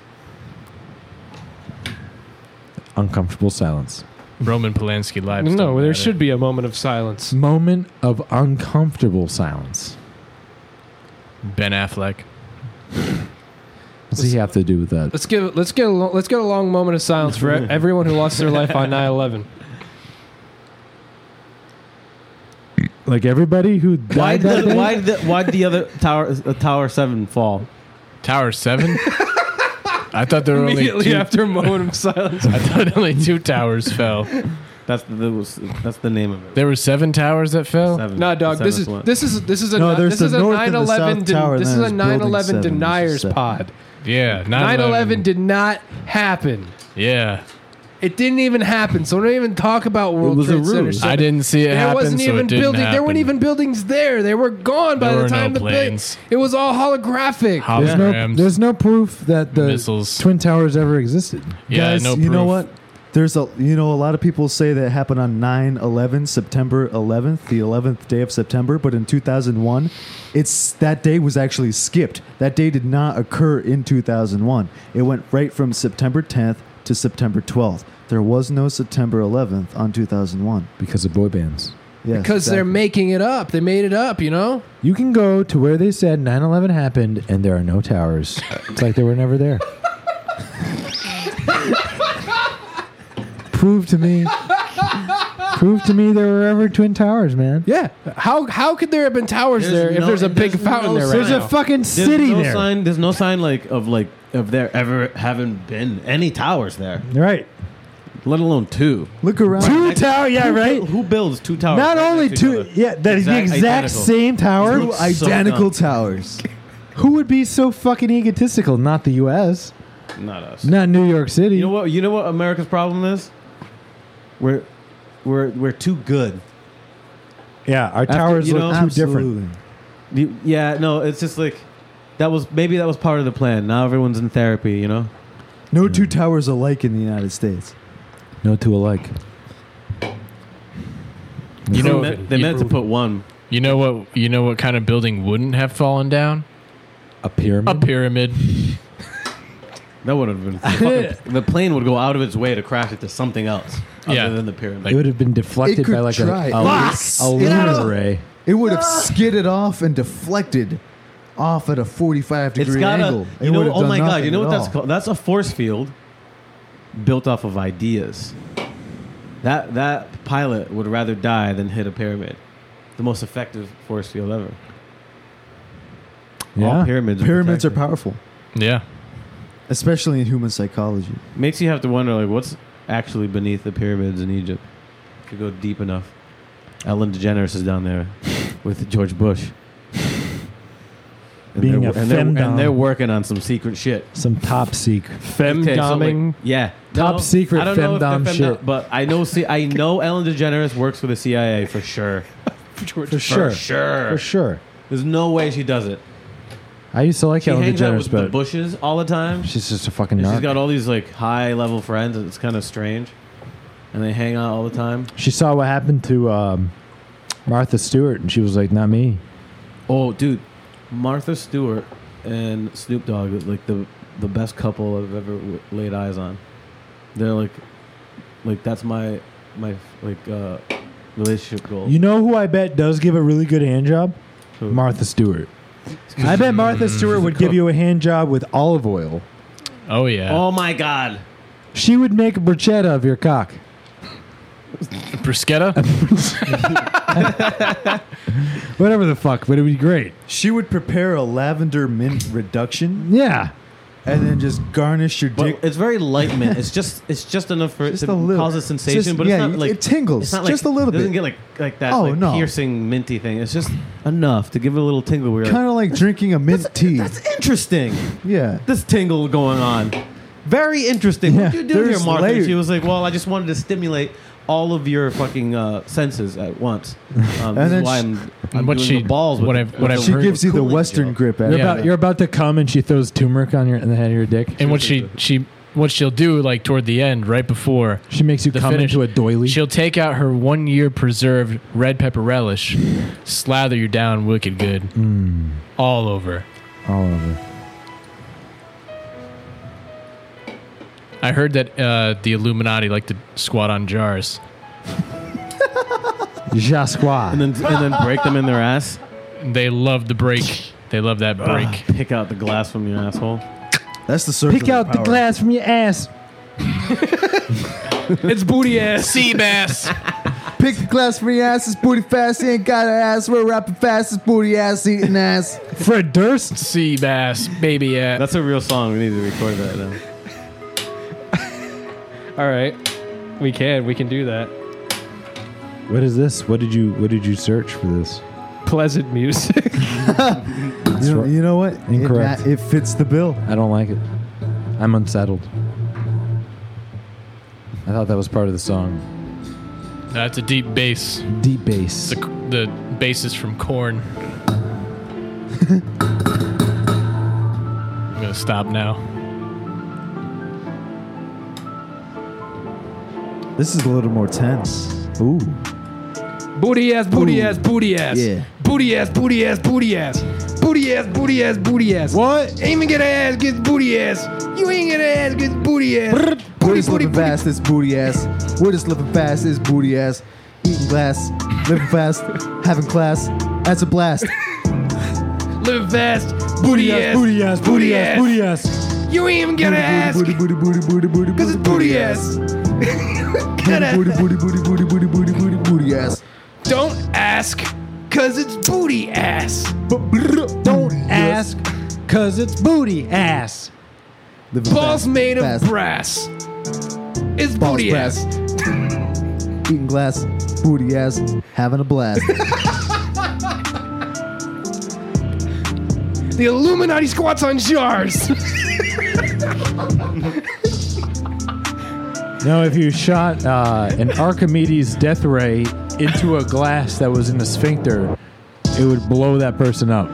Uncomfortable silence. Roman Polanski live. No, there should be a moment of silence. Moment of uncomfortable silence. Ben Affleck. What's he have to do with that? Let's give let's get a lo- let's get a long moment of silence for e- everyone who lost their life on nine eleven. Like everybody who Why died that did day? why the why did the other tower uh, Tower Seven fall? Tower seven. I thought there were only Immediately two. after a moment of silence. I thought only two towers fell. That's the that was, that's the name of it. There were seven towers that fell. Seven. Nah, dog. The This is seventh one. this is this is a No, ni- there's this the is a north and the nine eleven. south tower, This and is a then there's nine building eleven seven, which is deniers seven. pod. Yeah, nine eleven nine eleven did not happen. Yeah, It didn't even happen. So don't even talk about World was a Trade Center. ruse. seven. I didn't see it There happen, wasn't so even it didn't building. There weren't happen. even buildings there. They were gone by There the were no time the planes. thing. It was all holographic. There's no, Holograms. there's no proof that the Missiles. Twin Towers ever existed. Yeah, Guys, no you know proof. what? There's a you know a lot of people say that it happened on nine eleven, September eleventh, the eleventh day of September, but in two thousand one, it's that day was actually skipped. That day did not occur in two thousand one. It went right from September tenth to September twelfth. There was no September eleventh on two thousand one. Because of boy bands. Yes, Because they're exactly. making it up. They made it up, you know? You can go to where they said nine eleven happened and there are no towers. It's like they were never there. Prove to me. Prove to me there were ever Twin Towers, man. Yeah. How how could there have been towers There's there if no- there's a big there's fountain no there right There's now? a fucking There's city no there. sign. There's no sign like of like of there ever having been any towers there, Right. let alone two. Look around. Two towers, yeah, Who right? buil- Who builds two towers? Not right only next to each two, other? yeah, that is the Exact- exact identical. same tower. Two It's so identical dumb. towers. Who would be so fucking egotistical? Not the U S, Not us. not New York City. You know what? You know what America's problem is? We're we're we're too good. Yeah, our After- towers you look know- too different. Absolutely. You- yeah, no, it's just like that was maybe that was part of the plan. Now everyone's in therapy, you know. No two towers alike in the United States. No two alike. You they know, meant, they you, meant to put one. you know what? You know what kind of building wouldn't have fallen down? A pyramid. A pyramid. That would have been fucking, the plane would go out of its way to crash into something else other Yeah. than the pyramid. It would have been deflected It could by like a, try. a, Fuck! a It lunar would- ray. It would have skidded off and deflected off at a forty-five It's degree got angle. a, It you know, would have oh done my god, nothing you know at what that's all. called? That's a force field built off of ideas. That that pilot would rather die than hit a pyramid. The most effective force field ever. All Yeah. pyramids. Pyramids are protected. powerful, Yeah. especially in human psychology. Makes you have to wonder, like, what's actually beneath the pyramids in Egypt? If you go deep enough. Ellen DeGeneres is down there with George Bush. And Being they're, a and, they're, femdom. and they're working on some secret shit. Some top secret. Okay, so, like, Femdoming. yeah, Top secret I don't know if they're femdom femdom, shit. but I know. See, I know Ellen DeGeneres works for the C I A for sure. For sure. For sure. For sure. There's no way she does it. I used to like She Ellen hangs out DeGeneres, with the but Bushes all the time. she's just a fucking And she's narc. got all these like high level friends, and it's kind of strange. And they hang out all the time. She saw what happened to um, Martha Stewart, and she was like, "Not me." Oh, dude, Martha Stewart and Snoop Dogg is like the the best couple I've ever w- laid eyes on. They're like, like that's my my like uh, relationship goal. You know who I bet does give a really good hand job? Who? Martha Stewart. I bet Martha Stewart would give you a hand job with olive oil. Oh yeah. Oh my god. She would make a bruschetta of your cock. Bruschetta. Whatever the fuck, but it would be great. She would prepare a lavender mint reduction Yeah. and then just garnish your dick. But it's very light mint. It's just it's just enough for it Just to a little. cause a sensation, Just- but yeah, it's not like it tingles It's not like, just a little it doesn't bit. get like like that Oh, like no. piercing minty thing. It's just enough to give it a little tingle. Where you're Kind of like drinking a mint tea. like, that's interesting. Yeah. This tingle going on. Very interesting. Yeah, What do you do here, there's Martha? layers. She was like, well, I just wanted to stimulate all of your fucking uh, senses at once. Um, this then is why she- I'm, I'm what doing she- the balls with what the- I've- with what the- I've She heard- gives you the cooling Western gel. grip at You're, it. about, you're about to come, and she throws turmeric on your in the head of your dick. And what she she what she'll do like toward the end, right before She makes you the come finish, into a doily. she'll take out her one year preserved red pepper relish, slather you down wicked good, Mm, all over. all over. I heard that uh, the Illuminati like to squat on jars. Jasquois. and then and then break them in their ass. They love the break. They love that break. Pick out the glass from your asshole. That's the circle. Pick out the glass from your ass. It's booty ass. Sea bass. Pick the glass from your ass. It's booty fast. He ain't got an ass. We're rapping fast. It's booty ass eating ass. Fred Durst. Sea bass, baby. Yeah. That's a real song. We need to record that now. All right. We can. We can do that. What is this? What did you What did you search for this? Pleasant music. You know, you know what? Incorrect. It, ma- it fits the bill. I don't like it. I'm unsettled. I thought that was part of the song. That's a deep bass. Deep bass. The, the bass is from Korn. I'm gonna stop now. This is a little more tense. Ooh. Booty ass, booty Ooh. ass, booty ass. Yeah. Booty ass, booty ass, booty ass. Booty ass, booty ass, booty ass. What? Ain't even get an ass, get booty ass. You ain't get an ass, get booty ass. We're Booty, just booty, living booty. fast, this booty ass. We're just living fast, this booty ass. Eating glass, living fast, having class. That's a blast. Living fast, booty ass, Booty ass. booty ass. Booty ass. You ain't even get an ass, Booty, booty, booty, booty, booty, cause it's booty ass. Booty, booty, booty, booty, booty, booty, booty, booty ass. Don't ask, cause it's booty ass. Don't ask, cause it's booty ass. Living Balls fast, made of fast. brass. It's Balls booty brass. ass. Eating glass, booty ass, having a blast. The Illuminati squats on jars. Now, if you shot uh, an Archimedes death ray into a glass that was in a sphincter, it would blow that person up.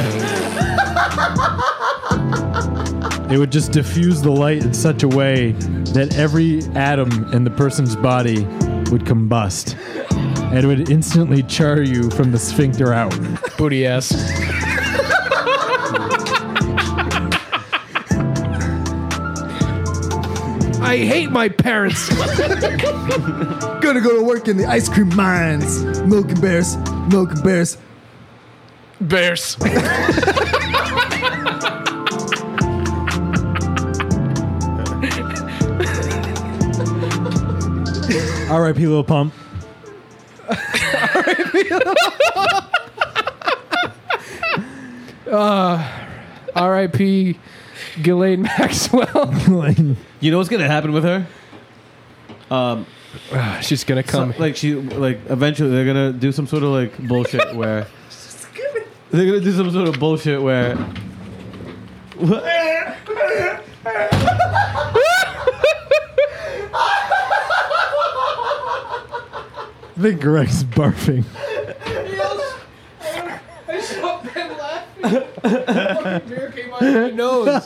It would just diffuse the light in such a way that every atom in the person's body would combust. And it would instantly char you from the sphincter out. Booty ass. I hate my parents. Gonna go to work in the ice cream mines. Milking bears, milking bears. Bears. R I P Lil Pump. R I P Ghislaine Maxwell. You know what's gonna happen with her? Um, She's gonna come. some- like she, like eventually they're gonna do some sort of like bullshit where they're gonna do some sort of bullshit where. I think Greg's barfing. Beer came out of my nose.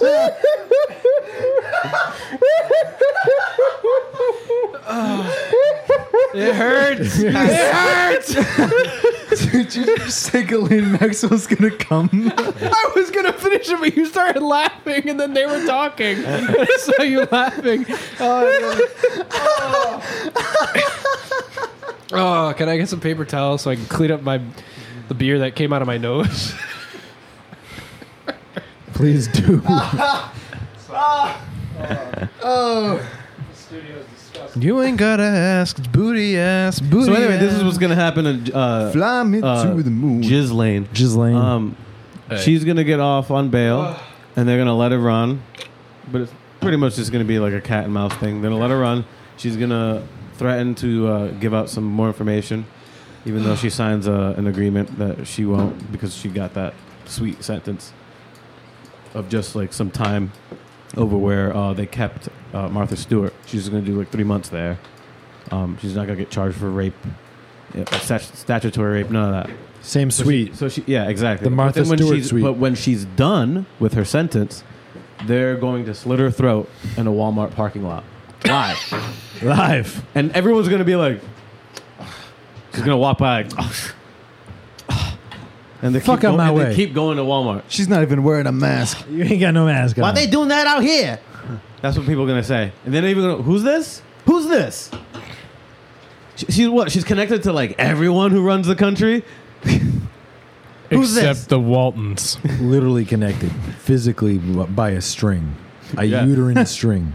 It hurts. It hurts. Did you just say Ghislaine Maxwell's gonna come? I was gonna finish it, but you started laughing, and then they were talking. I saw you laughing. Oh, oh. Oh, can I get some paper towels so I can clean up my the beer that came out of my nose? Please do. You ain't gotta ask. It's booty ass. Booty So anyway, this ass. is what's gonna happen to uh, Fly me uh, to the moon. Ghislaine. Ghislaine. Um, she's gonna get off on bail, and they're gonna let her run. But it's pretty much just gonna be like a cat and mouse thing. They're gonna let her run. She's gonna threaten to uh, give out some more information, even though she signs uh, an agreement that she won't because she got that sweet sentence of just like some time over where uh, they kept uh, Martha Stewart. She's gonna do like three months there. Um, she's not gonna get charged for rape, yeah, stat- statutory rape, none of that. Same So suite. she- So she, yeah, exactly. The Martha But then when Stewart she's- suite. But when she's done with her sentence, they're going to slit her throat in a Walmart parking lot, live, Live. and everyone's going to be like, she's going to walk by, like, and they Fuck keep out go- my and way. They keep going to Walmart. She's not even wearing a mask. You ain't got no mask on. Why they doing that out here? That's what people are going to say, and then they're even going, "Who's this? Who's this?" She, she's what? She's connected to like everyone who runs the country. Who's Except this? the Waltons. Literally connected physically by a string, a Yeah. uterine string.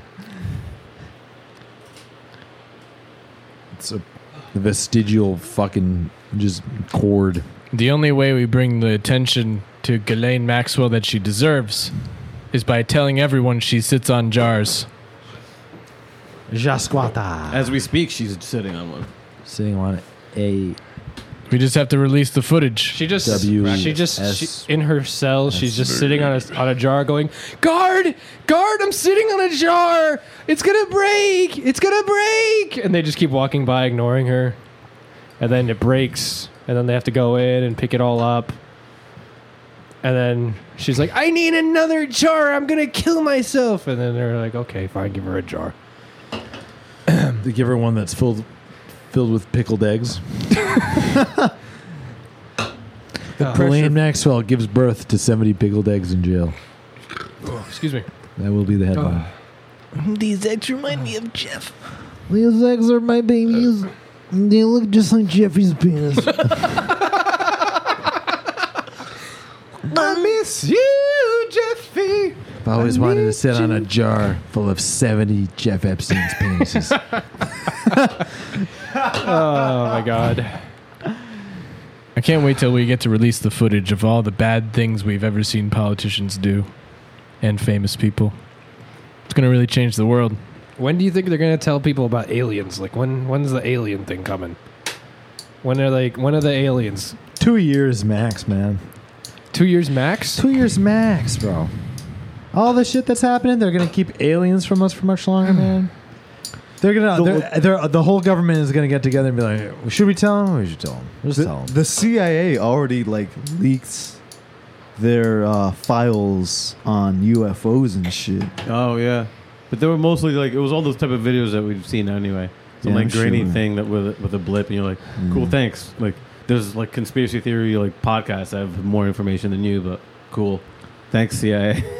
It's a vestigial fucking just cord. The only way we bring the attention to Ghislaine Maxwell that she deserves is by telling everyone she sits on jars. Jasquata. As we speak, she's sitting on one. Sitting on a We just have to release the footage. She just, W she just, S. she, in her cell, she's just sitting on a on a jar, going, "Guard, guard! I'm sitting on a jar. It's gonna break. It's gonna break!" And they just keep walking by, ignoring her. And then it breaks, and then they have to go in and pick it all up. And then she's like, "I need another jar. I'm gonna kill myself." And then they're like, "Okay, fine, give her a jar." They give her one that's filled filled with pickled eggs. Ghislaine Maxwell gives birth to seventy pickled eggs in jail. Oh, excuse me. That will be the headline. These eggs remind me of Jeff. These eggs are my babies. They look just like Jeffrey's penis. I miss you, Jeffy. I've always wanted to sit on a jar full of seventy Jeff Epstein's penises. Oh my god. I can't wait till we get to release the footage of all the bad things we've ever seen politicians do and famous people. It's going to really change the world. When do you think they're gonna tell people about aliens? Like when? When's the alien thing coming? When are like? When are the aliens? Two years max, man. Two years max. Two years max, bro. All the shit that's happening, they're gonna keep aliens from us for much longer, man. They're gonna, they're, they're, the whole government is gonna get together and be like, should we tell them? We should tell them. Just The, tell them. the C I A already like leaked their uh, files on U F Os and shit. Oh yeah, but they were mostly like it was all those type of videos that we've seen anyway. Some Yeah, like I'm grainy sure. thing that with with a blip, and you're like, cool, Mm. thanks. Like there's like conspiracy theory like podcasts that have more information than you, but cool, thanks C I A.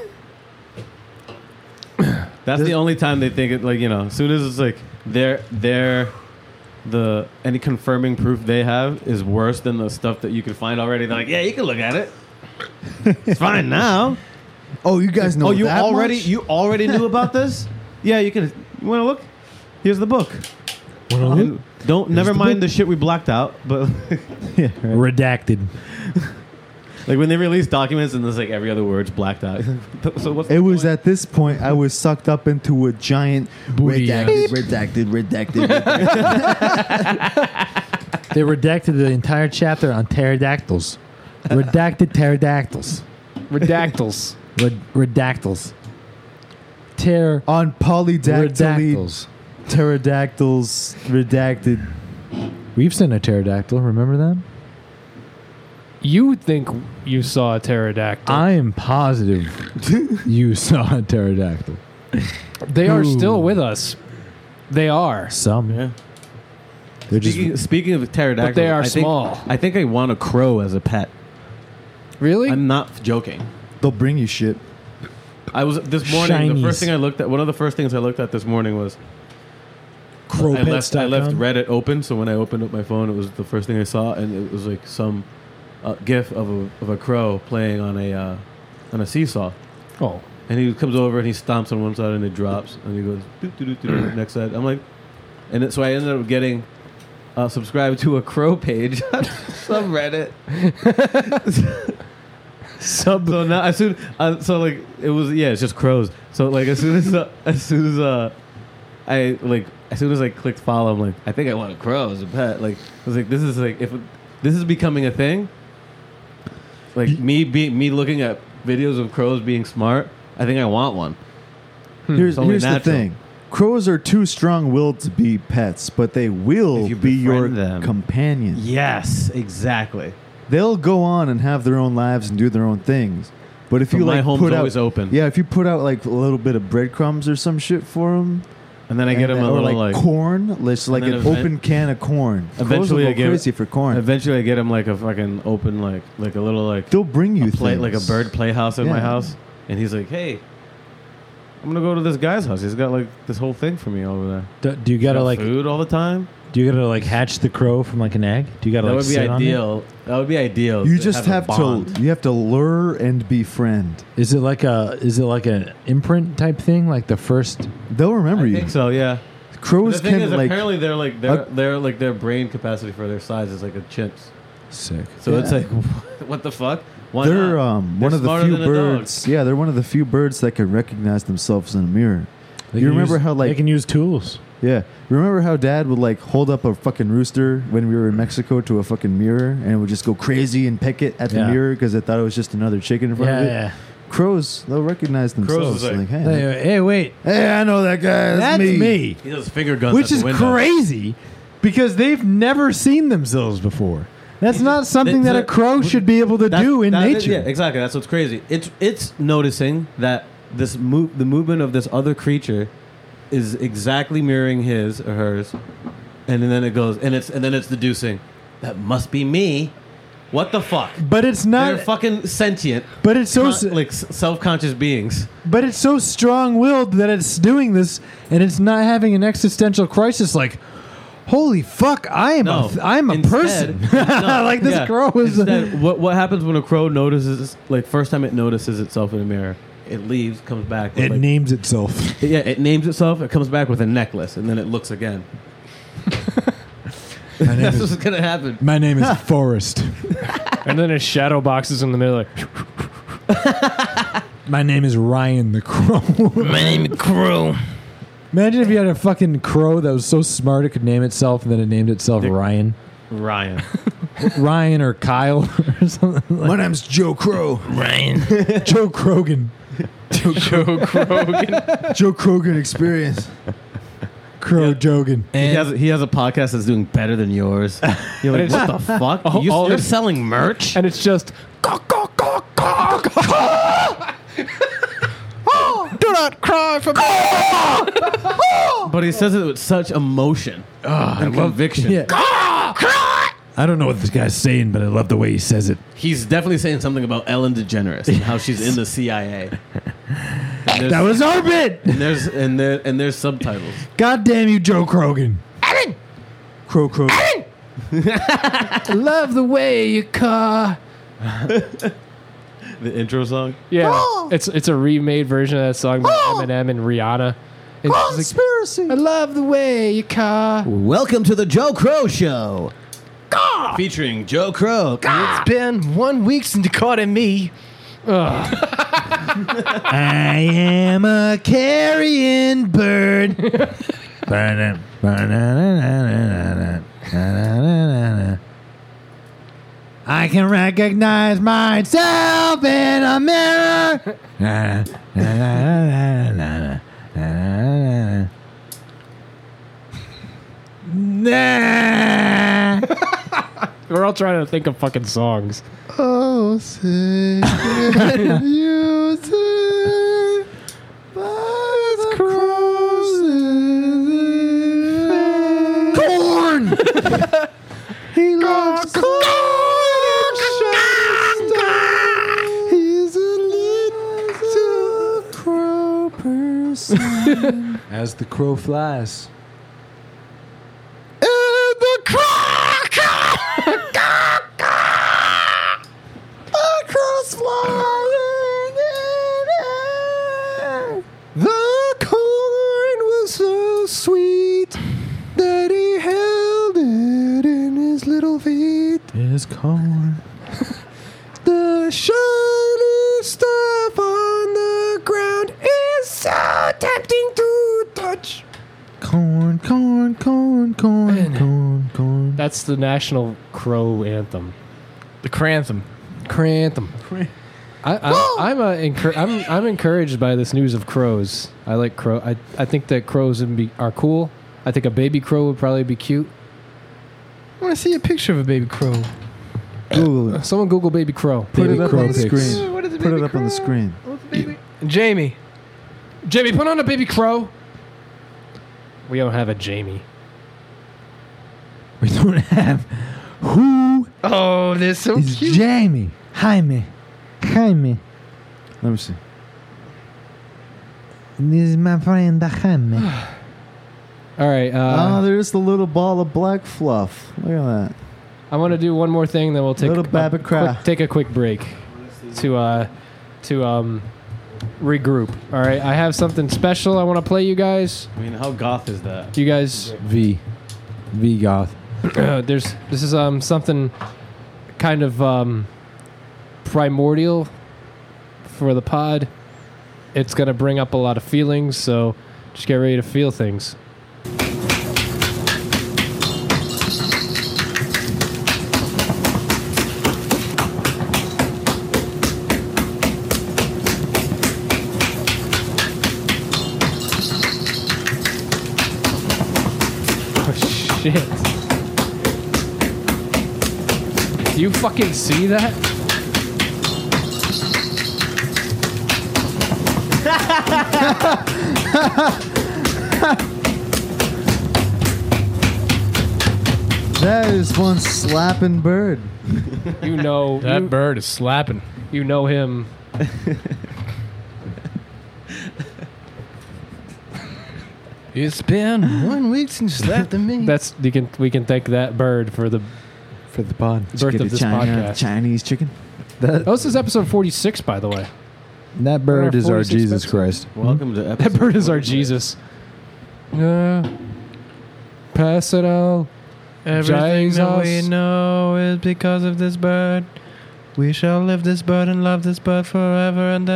That's the only time they think it. Like you know, as soon as it's like they're they're the any confirming proof they have is worse than the stuff that you can find already. They're like, yeah, you can look at it. It's fine now. Oh, you guys know Oh, you that already much? you already knew about this? Yeah, you can. You want to look? Here's the book. And don't never the mind book. the shit we blacked out, but Yeah, right. Redacted. like when they release documents and there's like every other word's blacked out. So what's It the was point? at this point I was sucked up into a giant Booty, yeah. redacted, redacted, redacted, redacted. They redacted the entire chapter on pterodactyls. Redacted pterodactyls. Redactyls. Red, redactyls. Ter on polydactyly redactyls. pterodactyls redacted. We've seen a pterodactyl. Remember them? You think you saw a pterodactyl? I am positive you saw a pterodactyl. they are Ooh. still with us. They are. Some. Yeah. They're just Speaking, speaking of pterodactyls, But they are I think, small. I think I want a crow as a pet. Really? I'm not joking. They'll bring you shit. I was this morning. The Shinies. first thing I looked at, one of the first things I looked at this morning was crow I left, I left Reddit open, so when I opened up my phone, it was the first thing I saw, and it was like some uh, GIF of a of a crow playing on a uh, on a seesaw, oh. and he comes over and he stomps on one side and it drops, and he goes doo, doo, doo, doo, doo, next side. I'm like, and it, so I ended up getting uh, subscribed to a crow page on subreddit. Sub. So now, as soon, uh, so like it was, yeah, it's just crows. So like as soon as, uh, as soon as uh, I like, as soon as I clicked follow, I'm like, I think I want a crow as a pet. Like I was like, this is like, if this is becoming a thing, like me being me looking at videos of crows being smart, I think I want one. Here's, It's only here's the natural. thing. Crows are too strong-willed to be pets, but they will If you be your befriend them. companion. Yes, exactly. They'll go on and have their own lives and do their own things. But if But you my like home's put out, always open. yeah, if you put out like a little bit of breadcrumbs or some shit for them, And then I get them a or little like, like. corn, let's like then an event- open can of corn. Crows will Eventually, go I get crazy for corn. Eventually, I get them like a fucking open like like a little like They'll bring you a play, things. like a bird playhouse in my Yeah. house, and he's like, "Hey, I'm gonna go to this guy's house. He's got like this whole thing for me over there. Do, do you He's gotta got like? food all the time. Do you gotta like hatch the crow from like an egg? Do you gotta That like would be sit on it? ideal. That would be ideal. You to just a have, bond. to you have to lure and befriend. Is it like a is it like an imprint type thing? Like the first? They'll remember I you. think so. Yeah. Crows the thing can is, like apparently they're like their Uh, their like their brain capacity for their size is like a chimp's. Sick. So it's Yeah. like, what the fuck? Why they're not? um They're one of the smarter few than a dog. birds. Yeah, they're one of the few birds that can recognize themselves in a mirror. They You can remember use- how, like- they can use tools? Yeah. Remember how Dad would like hold up a fucking rooster when we were in Mexico to a fucking mirror, and it would just go crazy and peck it at the Yeah. mirror because it thought it was just another chicken in front of it. yeah. Crows, they'll recognize themselves. is like, like, hey, Hey, hey, wait. hey, I know that guy. That's, That's me. me. He does finger guns, Which at the is window. crazy because they've never seen themselves before. That's not something They- that a crow should be able to That's- do in that is- nature. yeah, exactly. That's what's crazy. It's it's noticing that this move, the movement of this other creature, is exactly mirroring his or hers, and then it goes, and it's and then it's deducing that must be me. What the fuck? But it's They're not. fucking sentient, But it's so. con- like s- self-conscious beings. But it's so strong-willed that it's doing this, and it's not having an existential crisis. Like, holy fuck, I am No, a, I'm a instead- person. no, like this yeah. crow is. Instead, what what happens when a crow notices, like first time it notices itself in a mirror, it leaves, comes back. With It like, names itself. yeah, it names itself. It comes back with a necklace, and then it looks again. My name That's is, what's gonna happen. my name is Forrest. And then his shadow boxes in the middle. Like, My name is Ryan the Crow. My name is Crow. Imagine if you had a fucking crow that was so smart it could name itself, and then it named itself Ryan, Ryan. Ryan or Kyle or something. Like My name's Joe Crow. Ryan. Joe Krogan. Joe Krogan. Joe Krogan experience. Crow Jogan. he has he has a podcast that's doing better than yoes. You're like, what the fuck? Oh, You, oh, you're it's- selling merch? And it's just. Do not cry for me. But he says it with such emotion and conviction. Yeah. I don't know what this guy's saying, but I love the way he says it. He's definitely saying something about Ellen DeGeneres and how she's in the C I A. And there's- That was our bit. and there's and there and there's subtitles. God damn you, Joe Krogan. Crow Crow. Love the way you car. The intro song. Yeah, it's it's a remade version of that song by Eminem and Rihanna. It's just like, Conspiracy. I love the way you car. Welcome to the Joe Crow Show. Featuring Joe Crow. It's been one week since you caught me. I am a carrion bird. I can recognize myself in a mirror. Nah. We're all trying to think of fucking songs. Oh, say music. It's corn. He loves corn. He's a little crow person. As the crow flies. And the crow, the crow's flying in air. The corn was so sweet that he held it in his little feet. Is corn. The shiny stuff on the ground is so tempting to touch. Corn, corn, corn, corn, corn, corn. That's the national crow anthem. The Crantham. Cranthem. I, I, I'm, a, encour- I'm I'm encouraged by this news of crows. I like crow. I, I think that crows would be, are cool. I think a baby crow would probably be cute. I want to see a picture of a baby crow. Google it. Someone Google baby crow. Put Baby it up crow on the pics. screen. What is a Put baby it up on the crow? screen. What's a baby? Jamie. Jamie, put on a baby crow. We don't have a Jamie. We don't have. Who Oh, they're so is cute. Jamie? Jaime. Jaime. Let me see. This is my friend Jaime. All right. oh, Uh, there's the little ball of black fluff. Look at that. I want to do one more thing, then we'll take Little a, Babbitt Craft. quick, take a quick break to uh to um regroup. All right. I have something special I want to play you guys. I mean, how goth is that? You guys, V. V goth. there's this is um something kind of um primordial for the pod. It's gonna bring up a lot of feelings, so Just get ready to feel things. Oh shit. Do you fucking see that? That is one slapping bird. You know That you, bird is slapping. you know him. It's been one week since you slapped at me. That's you can we can thank that bird for the For the pod. birth Get of a this China, podcast. Chinese chicken. That, Oh, this is episode forty-six, by the way. that bird our is our forty-six Jesus episode. Christ. Welcome to episode That bird is our forty-six. Jesus. Yeah. Pass it out. Everything that we Jesus. know is because of this bird. We shall live this bird and love this bird forever and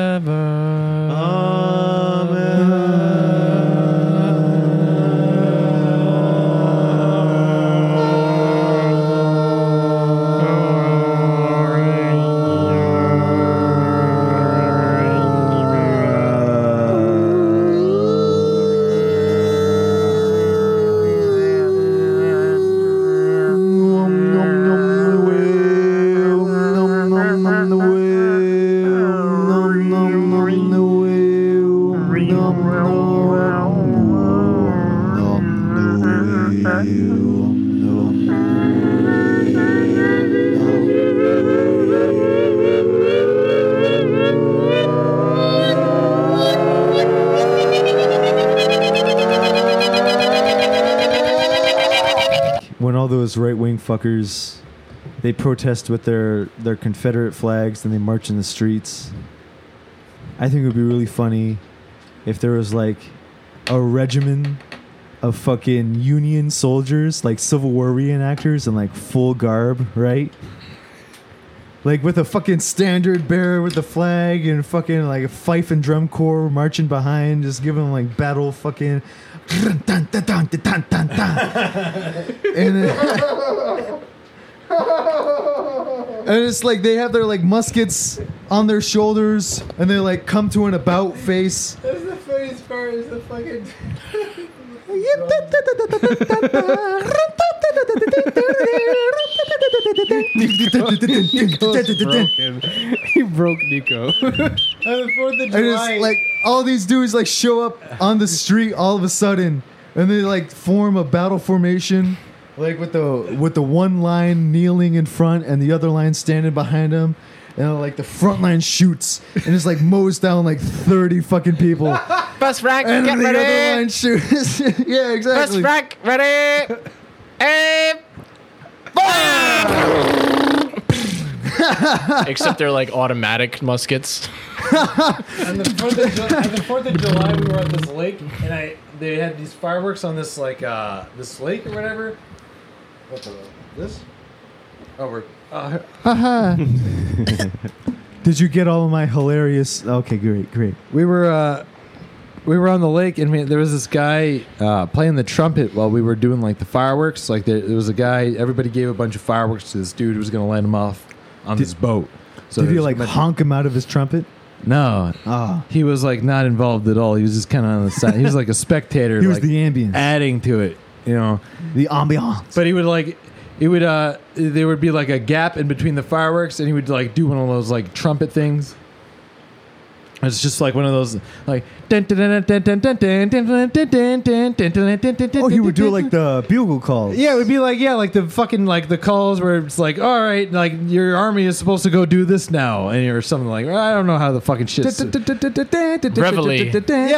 ever. When all those right wing fuckers, they protest with their, their Confederate flags and they march in the streets. I think it would be really funny if there was like a regimen of fucking Union soldiers, like Civil War reenactors in like full garb, right? Like with a fucking standard bearer with the flag and fucking like a fife and drum corps marching behind, just giving them like battle fucking. And, then, and it's like they have their like muskets on their shoulders and they like come to an about face. That's the funniest part is the fucking... Broken. He broke Nico. On the fourth of And it's like all these dudes like show up on the street all of a sudden, and they like form a battle formation, like with the with the one line kneeling in front and the other line standing behind them, and like the front line shoots and it's like mows down like thirty fucking people, First rank, and get then the other ready. line shoots. Yeah, First exactly. rank, ready. Aim. Except they're like automatic muskets. on the fourth of July, on the fourth of July, we were at this lake, and I they had these fireworks on this like uh this lake or whatever. What the this? Oh, we're uh, Haha. Did you get all of my hilarious? Okay, great, great. we were uh we were on the lake, and we, there was this guy uh, playing the trumpet while we were doing like the fireworks. Like there, there was a guy. Everybody gave a bunch of fireworks to this dude who was going to land him off on Did- this boat. So Did there you was a like bunch- honk him out of his trumpet? No, Ah, he was like not involved at all. He was just kind of on the side. He was like a spectator. he was like, the ambience, adding to it, you know. the ambiance. But he would like, it would uh, there would be like a gap in between the fireworks, and he would like do one of those like trumpet things. It's just like one of those like. Oh, Oh, he would do like the bugle calls. Yeah, it would be like yeah, like the fucking like the calls where it's like, all right, like your army is supposed to go do this now, and or something like I don't know how the fucking shit. Reveille.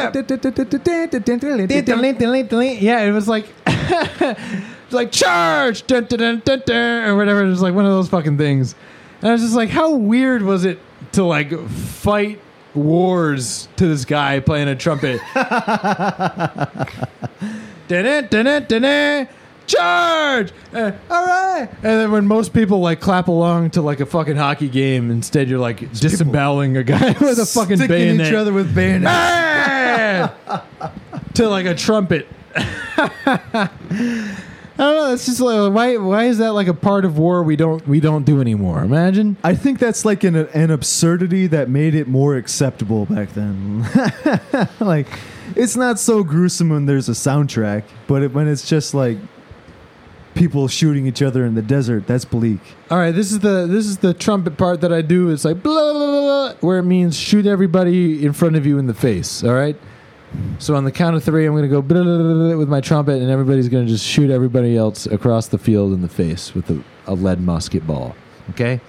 Yeah, it was like it's like charge dun, dun, dun, dun, dun, or whatever. It was like one of those fucking things, and I was just like, how weird was it to like fight wars to this guy playing a trumpet? Dun, dun, dun, dun, dun. Charge! Uh, all right. And then when most people like clap along to like a fucking hockey game, instead you're like disemboweling a guy with a fucking Sticking bayonet. each other with bayonets. Hey! to like a trumpet. I don't know. It's just like why why is that like a part of war we don't we don't do anymore? Imagine. I think that's like an an absurdity that made it more acceptable back then. Like, it's not so gruesome when there's a soundtrack, but it, when it's just like people shooting each other in the desert, that's bleak. All right, this is the this is the trumpet part that I do. It's like blah, blah, blah, blah, where it means shoot everybody in front of you in the face. All right. So on the count of three, I'm going to go blah, blah, blah, blah, with my trumpet, and everybody's going to just shoot everybody else across the field in the face with a, a lead musket ball. Okay.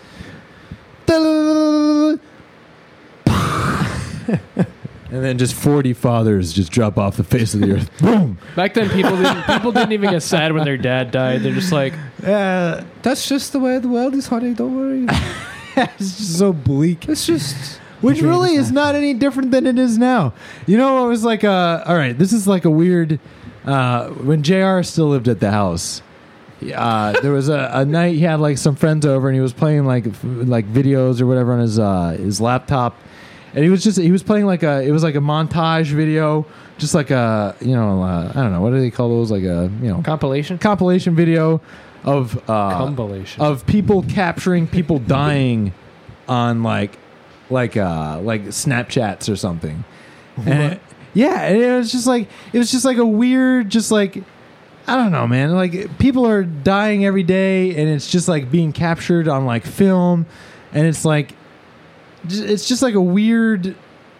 And then just forty fathers just drop off the face of the earth. Boom. Back then, people didn't people didn't even get sad when their dad died. They're just like, Uh, "That's just the way the world is, honey. Don't worry. it's just so bleak. It's just." Which really is not any different than it is now. You know, it was like, uh, all right, this is like a weird. Uh, when J R still lived at the house, uh, there was a, a night he had like some friends over and he was playing like f- like videos or whatever on his uh, his laptop, and he was just he was playing like a it was like a montage video, just like a you know uh, I don't know what do they call those like a you know Compilation? compilation video of uh, Compilation. of people capturing people dying on like. like uh like Snapchats or something. And it, yeah, and it was just like it was just like a weird just like I don't know, man. Like people are dying every day and it's just like being captured on like film and it's like it's just like a weird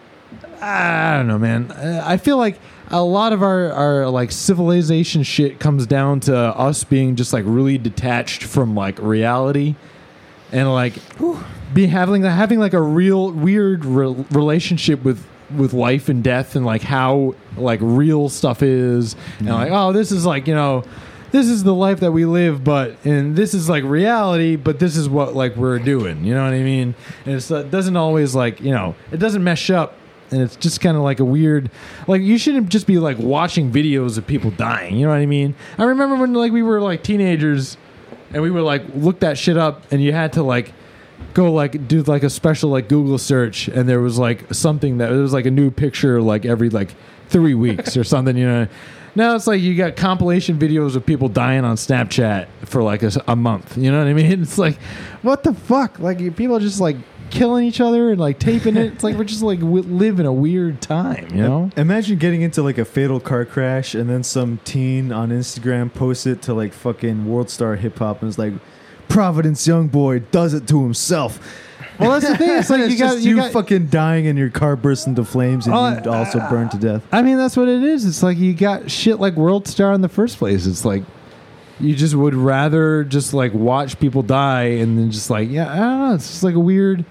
I don't know, man. I feel like a lot of our, our like civilization shit comes down to us being just like really detached from like reality and like be having having like a real weird re- relationship with with life and death and like how like real stuff is and like oh this is like you know this is the life that we live but and this is like reality but this is what like we're doing, you know what I mean? And it's, it doesn't always like you know it doesn't mesh up and it's just kind of like a weird like you shouldn't just be like watching videos of people dying, you know what I mean? I remember when like we were like teenagers and we would like look that shit up and you had to like go like do like a special like Google search and there was like something that it was like a new picture like every like three weeks or something, you know. Now it's like you got compilation videos of people dying on Snapchat for like a, a month, you know what I mean? It's like what the fuck, like people are just like killing each other and like taping it. It's like we're just like we live in a weird time, you know. Imagine getting into like a fatal car crash and then some teen on Instagram posts it to like fucking World Star Hip Hop and it's like Providence young boy does it to himself. Well, that's the thing. It's like It's you got just you, you got, fucking dying and your car bursts into flames and Oh, you also burn to death. I mean, that's what it is. It's like you got shit like World Star in the first place. It's like you just would rather just like watch people die and then just like yeah, I don't know. It's just like a weird.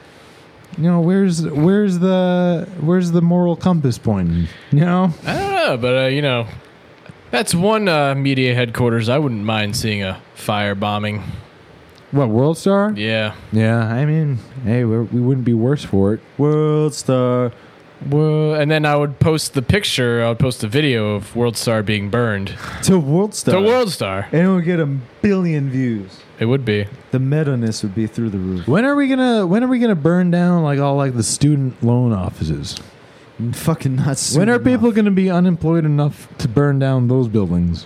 You know, where's where's the where's the moral compass pointing? You know, I don't know, but uh, you know, that's one uh, media headquarters I wouldn't mind seeing a firebombing. what World Star? Yeah. Yeah, I mean, hey, we're, we wouldn't be worse for it. World Star. Well, and then I would post the picture. I would post a video of World Star being burned To World Star. to World Star. And it would get a billion views. It would be. The meta-ness would be through the roof. When are we gonna When are we gonna burn down like all like the student loan offices? Fucking not soon When are enough. people going to be unemployed enough to burn down those buildings?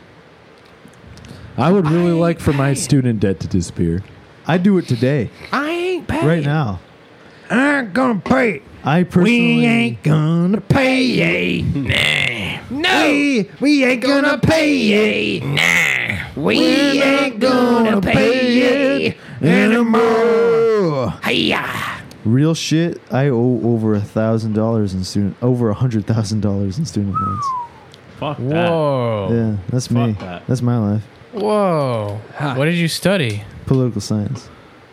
I would really like for my student debt to disappear. I do it today, I ain't paying. right now. I ain't gonna pay. I personally. gonna Pay. Nah. No. We, we ain't Gonna pay. Nah. We ain't gonna pay anymore. Hiya. Real shit. I owe over a thousand dollars in student, over a hundred thousand dollars in student loans. Fuck that. Whoa. Yeah, that's Fuck me. that. That's my life. Whoa. What did you study? Political science.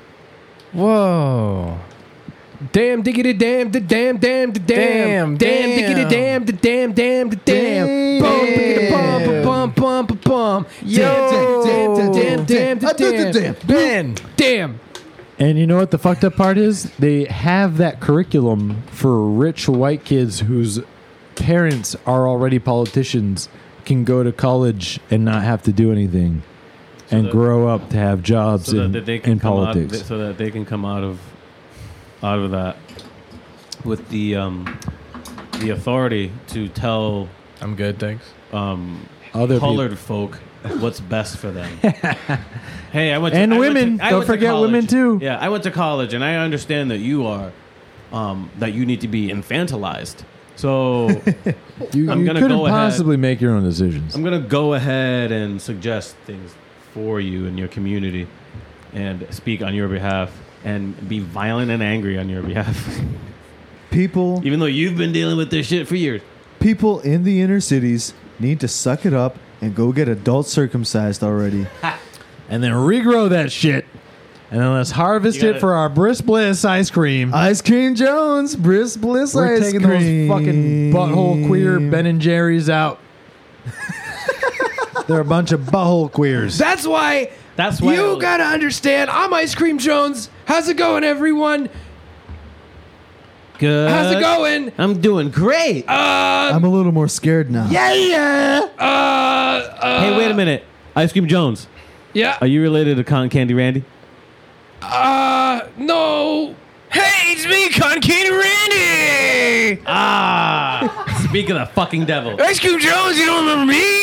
Whoa. Damn diggity damn the damn damn the damn Damn, damn diggity damn. damn the damn damn the damn bum diggity bum bum bum bum bum Yo. damn damn damn damn damn damn Ben. damn. And you know what the fucked up part is? They have that curriculum for rich white kids whose parents are already politicians can go to college and not have to do anything and that- grow up to have jobs so in, that they can in come politics. out, so that they can come out of out of that with the um, the authority to tell I'm good, thanks. um, Other colored folk what's best for them. Hey, I went to, And I went women. to- I Don't went to forget college. women, too. Yeah, I went to college, and I understand that you are um, that you need to be infantilized. So You, I'm you gonna couldn't go ahead. possibly make your own decisions. I'm gonna go ahead and suggest things for you and your community, and speak on your behalf, and be violent and angry on your behalf. People, Even though you've been dealing with this shit for years. people in the inner cities need to suck it up and go get adult circumcised already. And then regrow that shit. And then let's harvest You it gotta- for our Briss Bliss ice cream. Ice Cream Jones, Briss Bliss We're ice taking cream. those fucking butthole queer Ben and Jerry's out. They're a bunch of butthole queers. That's why. That's why You gotta understand. I'm Ice Cream Jones. How's it going, everyone? Good. How's it going? I'm doing great. Uh, I'm a little more scared now. yeah. Uh, uh, hey, wait a minute. Ice Cream Jones, Yeah. are you related to Cotton Candy Randy? Uh, no. Hey, it's me, Cotton Candy Randy! Ah! Speak of the fucking devil. Ice Cream Jones, you don't remember me?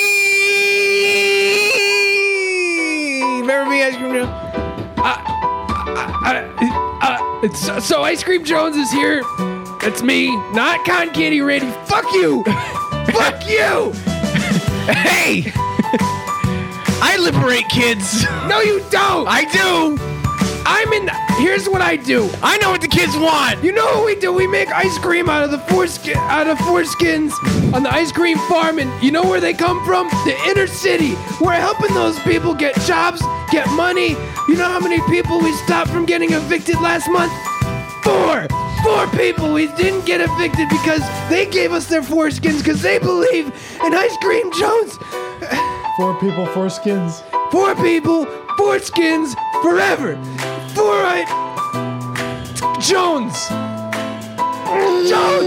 Remember me, Ice Cream Jones? Uh, uh, it's, so Ice Cream Jones is here. It's me, not Cotton Candy Randy. Fuck you. Fuck you. Hey! I liberate kids. No, you don't. I do. I'm in. Here's what I do. I know what the kids want. You know what we do? We make ice cream out of the foreskin, out of foreskins on the ice cream farm, and you know where they come from? The inner city. We're helping those people get jobs, get money. You know how many people we stopped from getting evicted last month? Four. Four people we didn't get evicted because they gave us their foreskins because they believe in Ice Cream Jones. Four people, four skins. Four people, four skins, forever. Four right. Jones. Jones.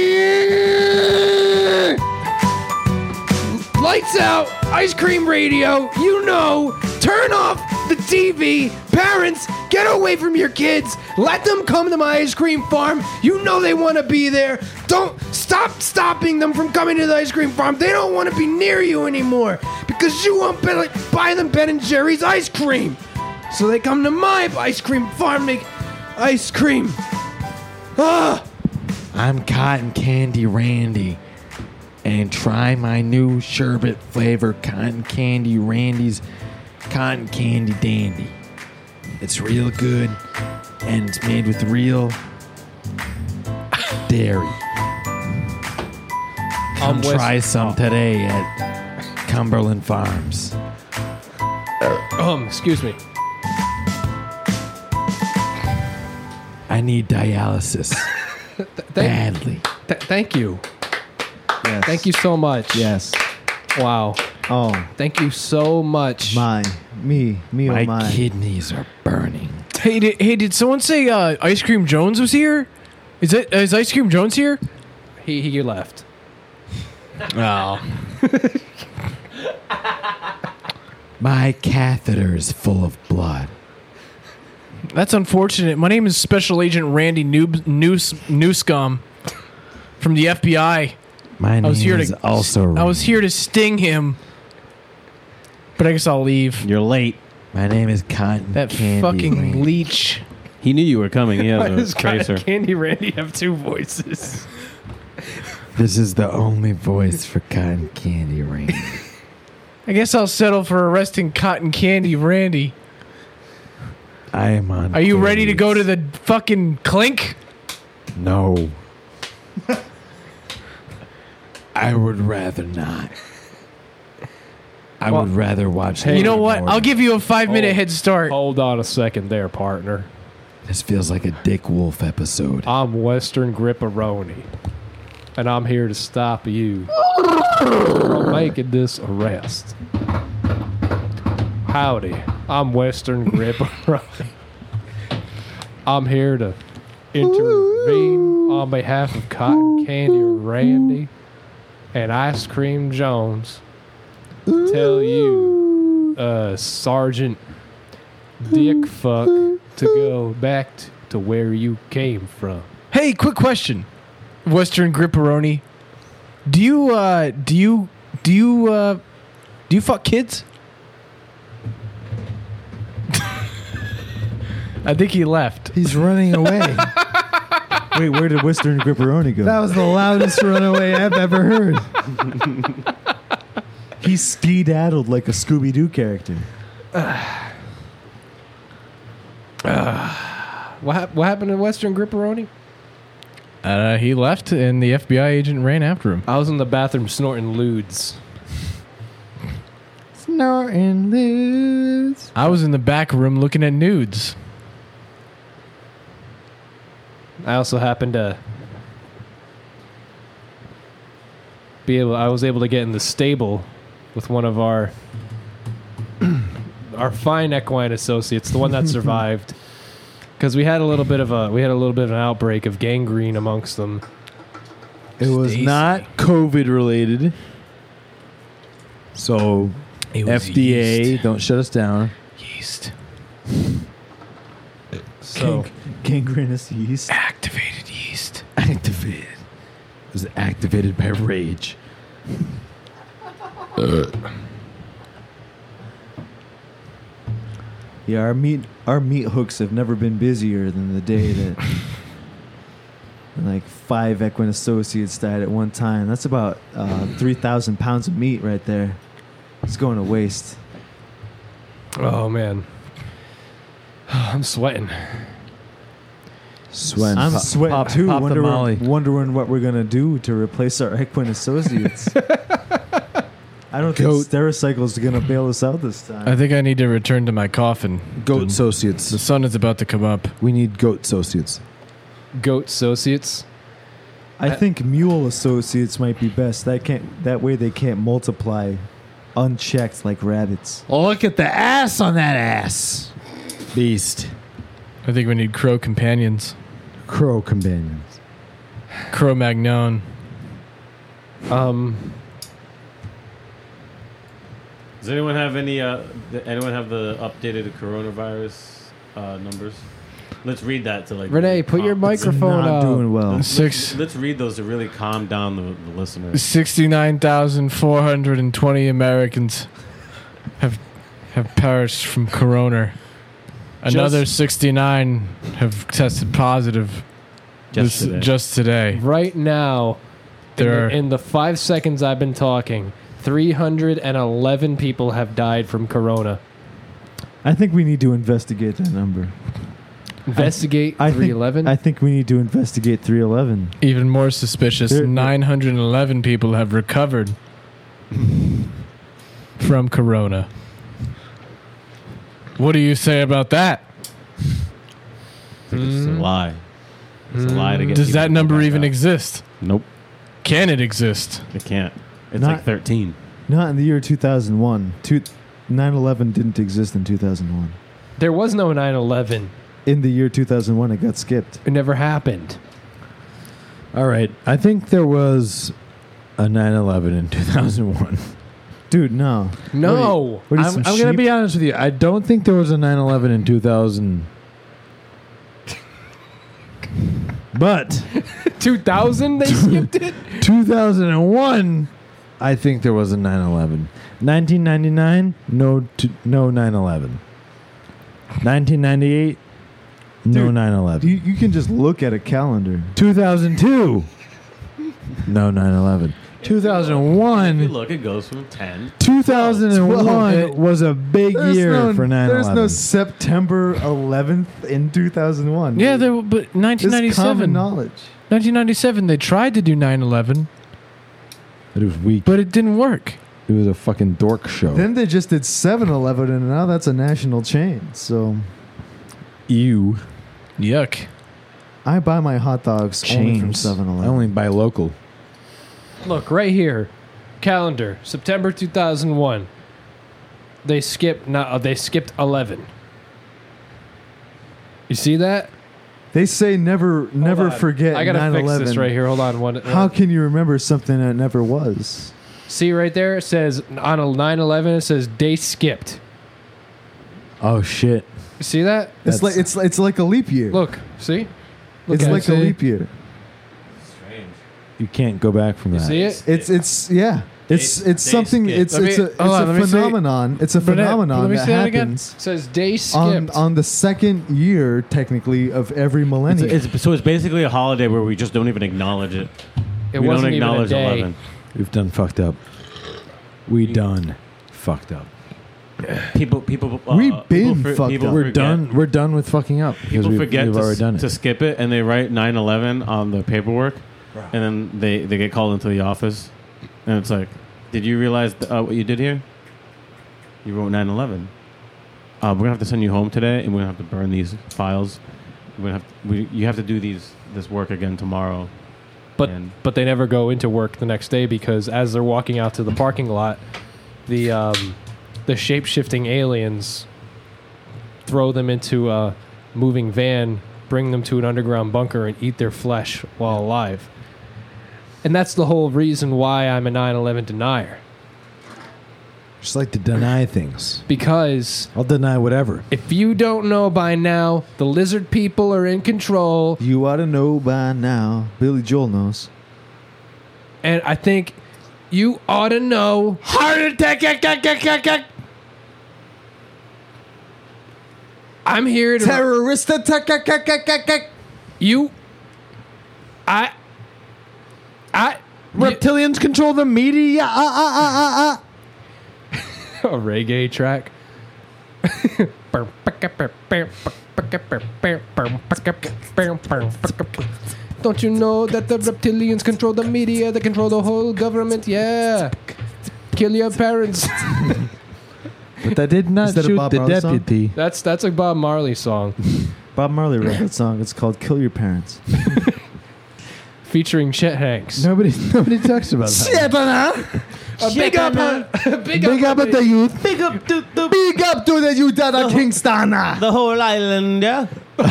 Lights out. Ice cream radio. You know. Turn off the T V. Parents, get away from your kids. Let them come to my ice cream farm. You know they want to be there. Don't stop stopping them from coming to the ice cream farm. They don't want to be near you anymore because you won't be like, buy them Ben and Jerry's ice cream. So they come to my ice cream farm, make ice cream. Ah, I'm Cotton Candy Randy. And try my new sherbet flavor Cotton Candy Randy's Cotton Candy Dandy. It's real good and it's made with real dairy. Come I'm West- try some today at Cumberland Farms. Um, excuse me. I need dialysis Thank, badly. th- thank you. Yes. Thank you so much. Yes. Wow. Oh, Thank you so much. my. Me. Me, My oh, my. kidneys are burning. Hey, did, hey, did someone say uh, Ice Cream Jones was here? Is it is Ice Cream Jones here? He he left. Oh. My catheter is full of blood. That's unfortunate. My name is Special Agent Randy Noob, News, Newscum from the F B I. My name I was here is to also I was here to sting him, but I guess I'll leave. You're late. My name is Cotton That Candy fucking Randy. leech. He knew you were coming. He Why has does a tracer. Cotton Candy Randy have two voices? This is the only voice for Cotton Candy Randy. I guess I'll settle for arresting Cotton Candy Randy. I am on. Are you ready to go to clearance. the fucking clink? No. I would rather not. I Well, would rather watch. hey, You know Law and what? Order. I'll give you a five minute Oh. head start. Hold on a second there, partner. This feels like a Dick Wolf episode. I'm Western Gripperoni, and I'm here to stop you from making this arrest. Howdy, I'm Western Gripperoni. I'm here to intervene on behalf of Cotton Candy Randy and Ice Cream Jones. Tell you, uh, Sergeant Dick Fuck, to go back t- to where you came from. Hey, quick question, Western Gripperoni. Do you uh do you do you uh do you fuck kids? I think he left. He's running away. Wait, where did Western Gripperoni go? That was the loudest runaway I've ever heard. He ski-daddled like a Scooby-Doo character. What, hap- what happened to Western Gripperoni? Uh, he left, and the F B I agent ran after him. I was in the bathroom snorting lewds. Snorting loose. I was in the back room looking at nudes. I also happened to be able. I was able to get in the stable with one of our our fine equine associates, the one that survived, because we had a little bit of a we had a little bit of an outbreak of gangrene amongst them. It was Stacy. not COVID related. So It was F D A, yeast. don't shut us down. Yeast. So Gangrenous yeast. Activated yeast. Activated. It was activated by rage. Yeah, our meat our meat hooks have never been busier than the day that like five equine associates died at one time. That's about uh, three thousand pounds of meat right there. It's going to waste. oh man, I'm sweating. Sweating. I'm Pop- sweating pop- too, pop the Molly. wondering, wondering what we're gonna do to replace our equine associates. I don't think Goat. Stericycle is gonna bail us out this time. I think I need to return to my coffin. Goat The- associates. The sun is about to come up. We need goat associates. Goat associates. I think mule associates might be best. That can't. That way they can't multiply unchecked like rabbits. Look at the ass on that ass. Beast. I think we need crow companions. Crow companions. Crow Magnon. Um, Does anyone have any? Uh, th- anyone have the updated coronavirus uh, numbers? Let's read that to like. Renee, put your calm- microphone Not up. doing well. Let's, Six. let's, let's read those to really calm down the, the listeners. sixty-nine thousand four hundred twenty Americans have have perished from corona. Another sixty-nine have tested positive Just this- today. just today. Right now, in There the, are in the five seconds I've been talking, three hundred eleven people have died from corona. I think we need to investigate that number. Investigate I three think. eleven. I think we need to investigate three eleven. even more suspicious. There- nine hundred eleven people have recovered from corona. What do you say about that? I think it's a lie. It's a lie to get. Does people that to number back even up. exist? Nope, Can it exist? it can't. It's Not- like thirteen. Not in the year two thousand one. Two, nine eleven didn't exist in two thousand one. There was no nine eleven. In the year two thousand one, it got skipped. It never happened. All right. I think there was a nine eleven in two thousand one. Dude, no. No. What are you, I'm, some I'm going to sheep? be honest with you. I don't think there was a nine eleven in two thousand. But two thousand, they skipped it? two thousand one, I think there was a nine eleven. nineteen ninety-nine, no t- no nine eleven. nineteen ninety-eight, no Dude, nine eleven. You, you can just look at a calendar. two thousand two, no nine eleven. two thousand If you one, look, it goes from ten. two thousand one twelve. was a big There's year no, for nine eleven. There's no September eleventh in two thousand one. Yeah, there, but This nineteen common ninety-seven. knowledge. nineteen ninety-seven, they tried to do nine eleven, But it was weak. but it didn't work. It was a fucking dork show. Then they just did seven eleven, and now that's a national chain. So you Yuck. I buy my hot dogs only from chains. seven I eleven. only buy local. Look, right here. Calendar, September two thousand one. They skipped not uh, they skipped eleven. You see that? They say never, never on. forget I gotta nine fix eleven. this right here. Hold on one. How can you remember something that never was? See right there? It says on a nine eleven. It says day skipped. Oh shit! You see that? It's That's- like it's it's like a leap year. Look, see? Look it's at like it. a see? leap year. Strange. You can't go back from You that. see it? It's it's yeah. It's They- it's they something. skip. It's Let it's me- a it's hold on, a let me see- phenomenon. It's a Burnett, phenomenon let me that say that again. happens Says day on skipped. on the second year technically of every It's, millennium. it's, so it's basically a holiday where we just don't even acknowledge it. it we don't wasn't even a acknowledge day. eleven. We've done fucked up. We done fucked up. People, people. Uh, We've people been for- fucked people up. We're forget- done. We're done with fucking up because People we've, forget we've to, already s- done it. to skip it, and they write nine eleven on the paperwork, and then they, they get called into the office, and it's like, did you realize th- uh, what you did here? You wrote nine eleven. Uh, we're gonna have to send you home today, and we're gonna have to burn these files. We're gonna have to, we, you have to do these this work again tomorrow. But And- but they never go into work the next day because as they're walking out to the parking lot, the um, the shape shifting aliens throw them into a moving van, bring them to an underground bunker, and eat their flesh while alive. And that's the whole reason why I'm a nine eleven denier. Just like to deny things. Because I'll deny whatever. if you don't know by now, the lizard people are in control. You ought to know by now. Billy Joel knows. And I think you ought to know. Heart attack! I'm here to. Terrorist attack! You. I. I. Reptilians control the media. Ah, ah, ah, ah, ah. A reggae track. Don't you know that the reptilians control the media? They control the whole government. Yeah. Kill your parents. But that did not Is that a shoot Bob the Marley song? deputy. That's that's a Bob Marley song Bob Marley wrote that song. It's called "Kill Your Parents." featuring Chet Hanks. Nobody, nobody talks about that. A big up, on- big, Big up on to the youth. Big up to the, Big up to the youth of the Kingston. the whole island, yeah.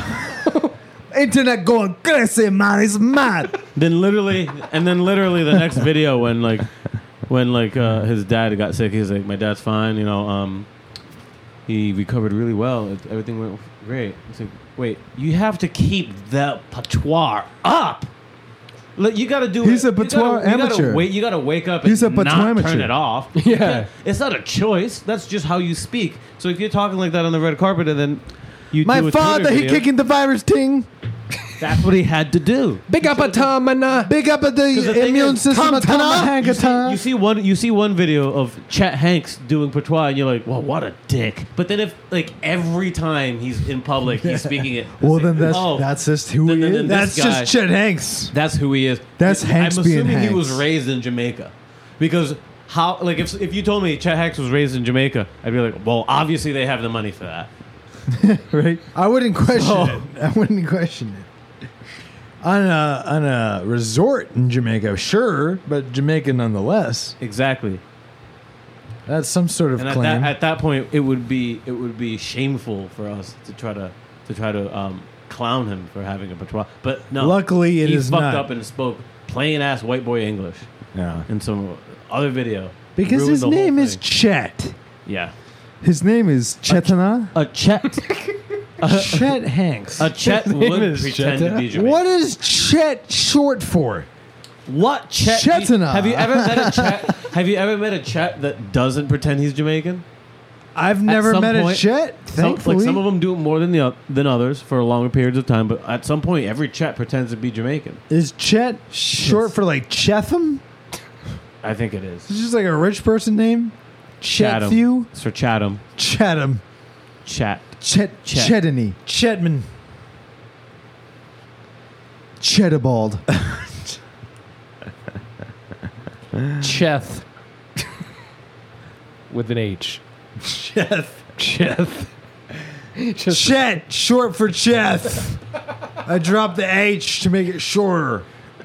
Internet going crazy, man. It's mad. Then literally, and then literally the next video when like, when like uh, his dad got sick, he's like, my dad's fine, you know. Um, he recovered really well. It, everything went great. It's like, wait, you have to keep the patois up. Look, you got to do. He's it. a patois you gotta, you amateur. Gotta wait, you got to wake up. He's and a patois not amateur. turn it off. Yeah. It's not a choice. That's just how you speak. So if you're talking like that on the red carpet, and then you do My a Twitter father, he video, kicking the virus ting. That's what he had to do. Big up a Tom and uh, Big up at the, the thing immune is, system. Tom of Tom You see, Hankatan. you see one. You see one video of Chet Hanks doing patois, and you're like, "Well, what a dick!" But then, if like every time he's in public, he's speaking it. Well, it's then like, that's oh, that's just who then- he then- is. then That's this guy- just Chet Hanks. That's who he is. That's Hanks I'm being assuming he was Hanks. raised in Jamaica, because how? Like, if if you told me Chet Hanks was raised in Jamaica, I'd be like, "Well, obviously they have the money for that." Right? I wouldn't question So- it. I wouldn't question it. On a on a resort in Jamaica, sure, but Jamaica nonetheless. Exactly. That's some sort of And at claim. that at that point, it would be it would be shameful for us to try to to try to um, clown him for having a patois. But no, Luckily, it he is fucked not. up and spoke plain ass white boy English yeah. in some other video. Because Ruined his the whole name is thing. Chet. Yeah, His name is Chetana. a Chet Chet Hanks. a Chet name would is pretend to Chet. be Jamaican. What is Chet short for? What Chet? Chetana. Have you ever met a Chet? Have you ever met a Chet that doesn't pretend he's Jamaican? I've never some met a point- Chet. Some, Thankfully, like some of them do it more than the oth- than others for longer periods of time. But at some point, every Chet pretends to be Jamaican. is Chet short for like Chetham? I think it is. It's just like a rich person name. Chatham. Chetthew? It's for Chatham. Chatham. Chat. Chet Chet. Chetany. Chetman. Chetabald. Cheth with an H. Cheth. Cheth. Just Chet, short for Cheth. I dropped the H to make it shorter.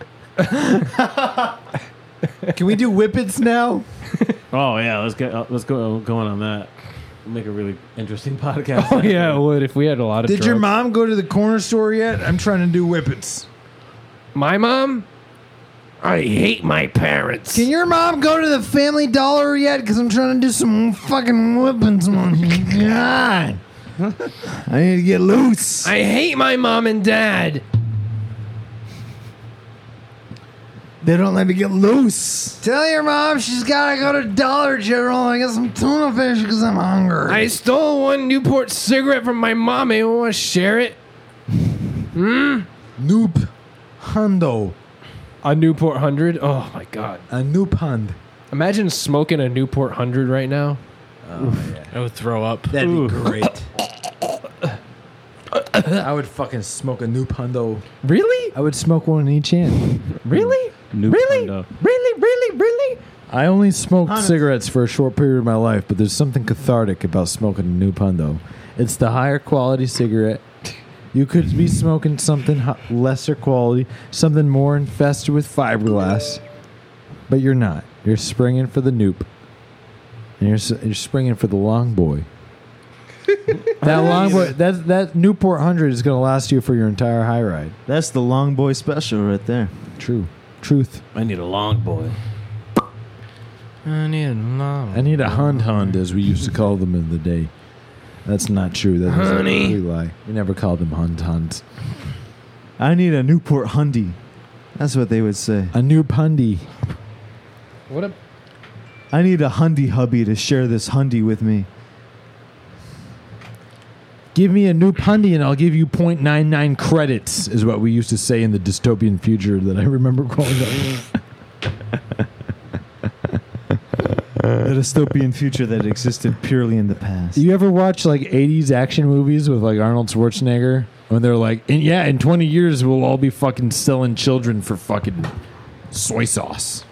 Can we do whippets now? Oh yeah, let's get uh, let's go going on that. We'll make a really interesting podcast. oh yeah, it would if we had a lot of. Did your drugs. mom go to the corner store yet? I'm trying to do whippets. My mom? I hate my parents. Can your mom go to the Family Dollar yet? Because I'm trying to do some fucking whippings, man. God. I need to get loose. I hate my mom and dad. They don't let me get loose. Tell your mom she's gotta go to Dollar General and get some tuna fish because I'm hungry. I stole one Newport cigarette from my mom. Anyone want to share it? Noop Hundo. A Newport one hundred? Oh, my God. A Noop Hund. Imagine smoking a Newport one hundred right now. I would throw up. That'd be great. I would fucking smoke a Noop Hundo. Really? I would smoke one in each hand. Really? New Really? Hundo. Really? Really? Really? I only smoked cigarettes for a short period of my life, but there's something cathartic about smoking a Noop Hundo. It's the higher quality cigarette. You could be smoking something hu- lesser quality, something more infested with fiberglass, but you're not. You're springing for the Noop, and you're s- you're springing for the long boy. That long boy, that that Newport one hundred is going to last you for your entire high ride. That's the long boy special right there. True, truth. I need a long boy. I need a long. I need a Hund Hund, as we used to call them in the day. That's not true. That was Honey. a complete lie. We never called them Hund Hunds. I need a Newport Hundy. That's what they would say. A new pundy. What a... I need a Hundy hubby to share this Hundy with me. Give me a new pundy and I'll give you zero point nine nine credits, is what we used to say in the dystopian future that I remember growing up. A dystopian future that existed purely in the past. You ever watch like eighties action movies with like Arnold Schwarzenegger? When they're like, and yeah, in twenty years we'll all be fucking selling children for fucking soy sauce.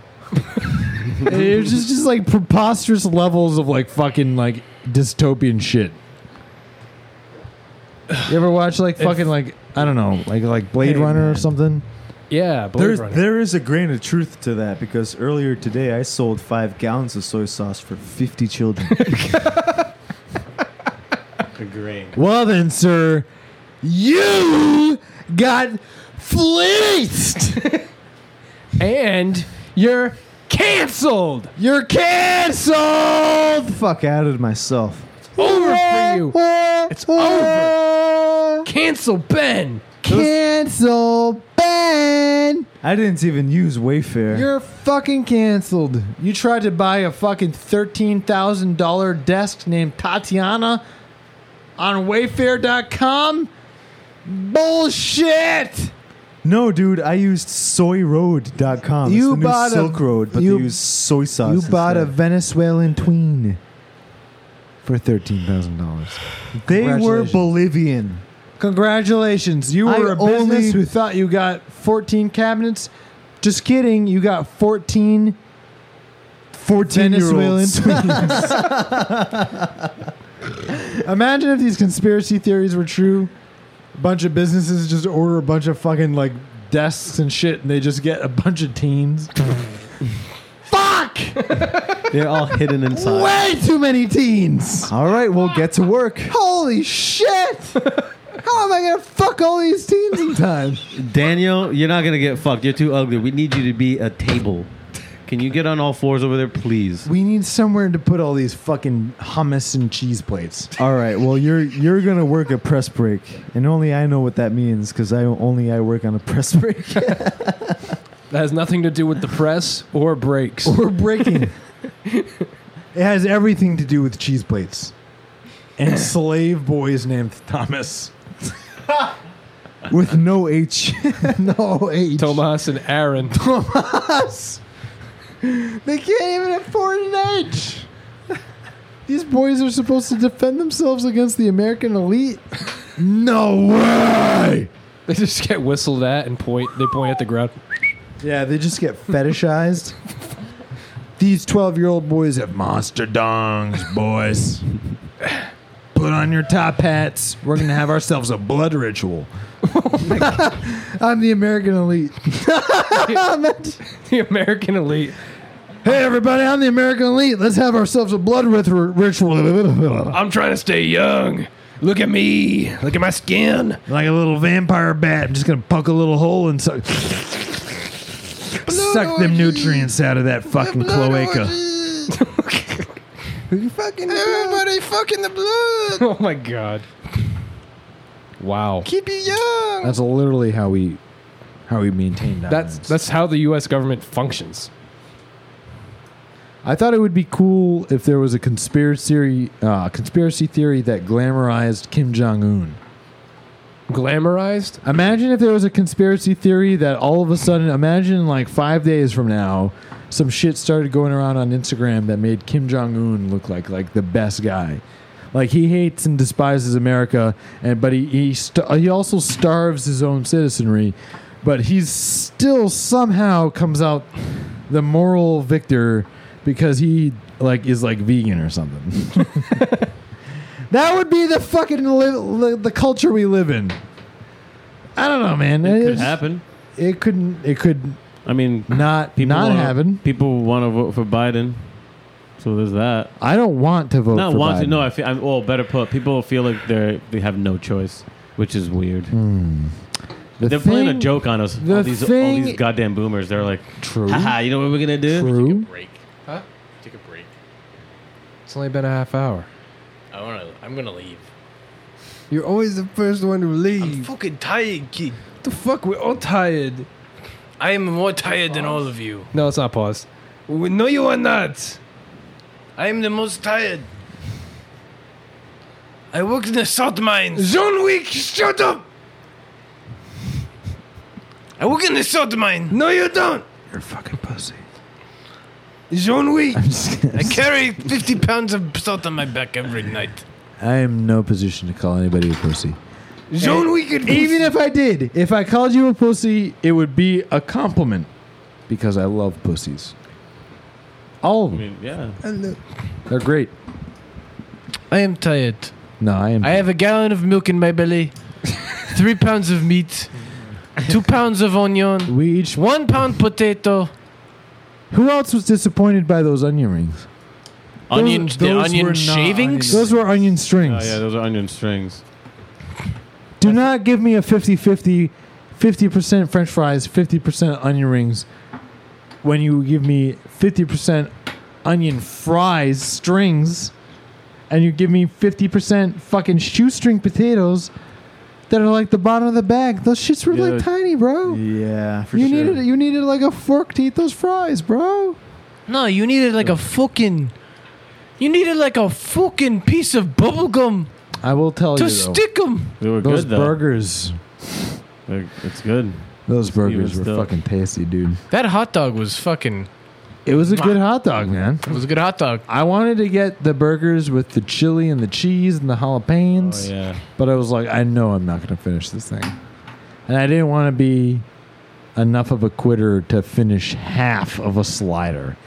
It's just, just like preposterous levels of like fucking like dystopian shit. You ever watch like fucking like I don't know like like Blade Hey, Runner or man. something? Yeah, Blade There's, Runner. there is a grain of truth to that because earlier today I sold five gallons of soy sauce for fifty children. Great. Well then, sir, you got fleeced. And you're canceled. You're canceled. Fuck out of myself. Over for you. It's over. Cancel Ben. Cancel Ben. I didn't even use Wayfair. You're fucking canceled. You tried to buy a fucking thirteen thousand dollar desk named Tatiana on Wayfair dot com. Bullshit. No, dude, I used soy road dot com. You it's the bought a- new Silk Road, but you- they use soy sauce. You bought a instead. Venezuelan tween for thirteen thousand dollars. They were Congratulations. Bolivian. Congratulations. You I were a business only- who thought you got fourteen cabinets. Just kidding. You got fourteen Venezuelan fourteen-year-olds. twins. Imagine if these conspiracy theories were true. A bunch of businesses just order a bunch of fucking like desks and shit, and they just get a bunch of teens. Fuck! They're all hidden inside. Way too many teens. All right, we'll get to work. Holy shit! How am I gonna fuck all these teens in time? Daniel, you're not gonna get fucked. You're too ugly. We need you to be a table. Can you get on all fours over there, please? We need somewhere to put all these fucking hummus and cheese plates. All right, well, you're you're gonna work a press break, and only I know what that means because I only I work on a press break. That has nothing to do with the press or breaks. We're breaking. It has everything to do with cheese plates and slave boys named Thomas. With no H. No H. Tomas and Aaron. Thomas. They can't even afford an H. These boys are supposed to defend themselves against the American elite. No way. They just get whistled at and point. They point at the ground. Yeah, they just get fetishized. These twelve-year-old boys have monster dongs, boys. Put on your top hats. We're going to have ourselves a blood ritual. I'm the American elite. The American elite. Hey, everybody, I'm the American elite. Let's have ourselves a blood rith- ritual. I'm trying to stay young. Look at me. Look at my skin. Like a little vampire bat. I'm just going to poke a little hole and suck, suck them nutrients out of that fucking cloaca. Everybody fucking the blood. Oh my god. Wow. Keep you young. That's literally how we how we maintain That's diamonds. that's how the U S government functions. I thought it would be cool if there was a conspiracy uh, conspiracy theory that glamorized Kim Jong Un. Glamorized? Imagine if there was a conspiracy theory that all of a sudden, imagine like five days from now, some shit started going around on Instagram that made Kim Jong Un look like like the best guy. Like he hates and despises America, and but he he st- he also starves his own citizenry, but he's still somehow comes out the moral victor because he like is like vegan or something. That would be the fucking li- li- the culture we live in. I don't know, man. It could It's- happen. It couldn't. It could I mean, not people not wanna, happen. People want to vote for Biden, so there's that. I don't want to vote. Not for want to. Biden. No, I feel. I'm, well, better put. People feel like they they have no choice, which is weird. Hmm. The They're playing a thing- joke on us. the All these, all thing- these goddamn boomers. They're like, True. haha, you know what we're gonna do? True. Break. Huh? Take a break. It's only been a half hour. I wanna. I'm gonna leave. You're always the first one to I'm leave. fucking tired, kid. The fuck? We're all tired. I am more tired than all of you. No, it's not pause. We- No, you are not. I am the most tired. I work in the salt mines. John Wick, shut up. I work in the salt mine. No, you don't. You're a fucking pussy. John Wick. I'm just I gonna carry fifty pounds of salt on my back every night. I am in no position to call anybody a pussy. John Wick. and Even if I did, if I called you a pussy, it would be a compliment because I love pussies. All of I them. mean, yeah. They're great. I am tired. No, I am. I have a gallon of milk in my belly, three pounds of meat, two pounds of onion, we each. one pound potato. Who else was disappointed by those onion rings? Onion, Those- the those onion were not shavings. Those were onion strings. Oh yeah, those are onion strings. Do not give me a fifty-fifty, fifty percent French fries, fifty percent onion rings when you give me fifty percent onion fries strings and you give me fifty percent fucking shoestring potatoes that are like the bottom of the bag. Those shits were Yeah. like tiny, bro. Yeah, for you sure. needed you needed like a fork to eat those fries, bro. No, you needed like a fucking. You needed like a fucking piece of bubble gum I will tell to you though, stick them. They were those good though. burgers, They're- It's good. those burgers Even were still. fucking tasty, dude. That hot dog was fucking. It was a good hot dog, man. It was a good hot dog. I wanted to get the burgers with the chili and the cheese and the jalapenos, Oh yeah. but I was like, I know I'm not going to finish this thing. And I didn't want to be enough of a quitter to finish half of a slider.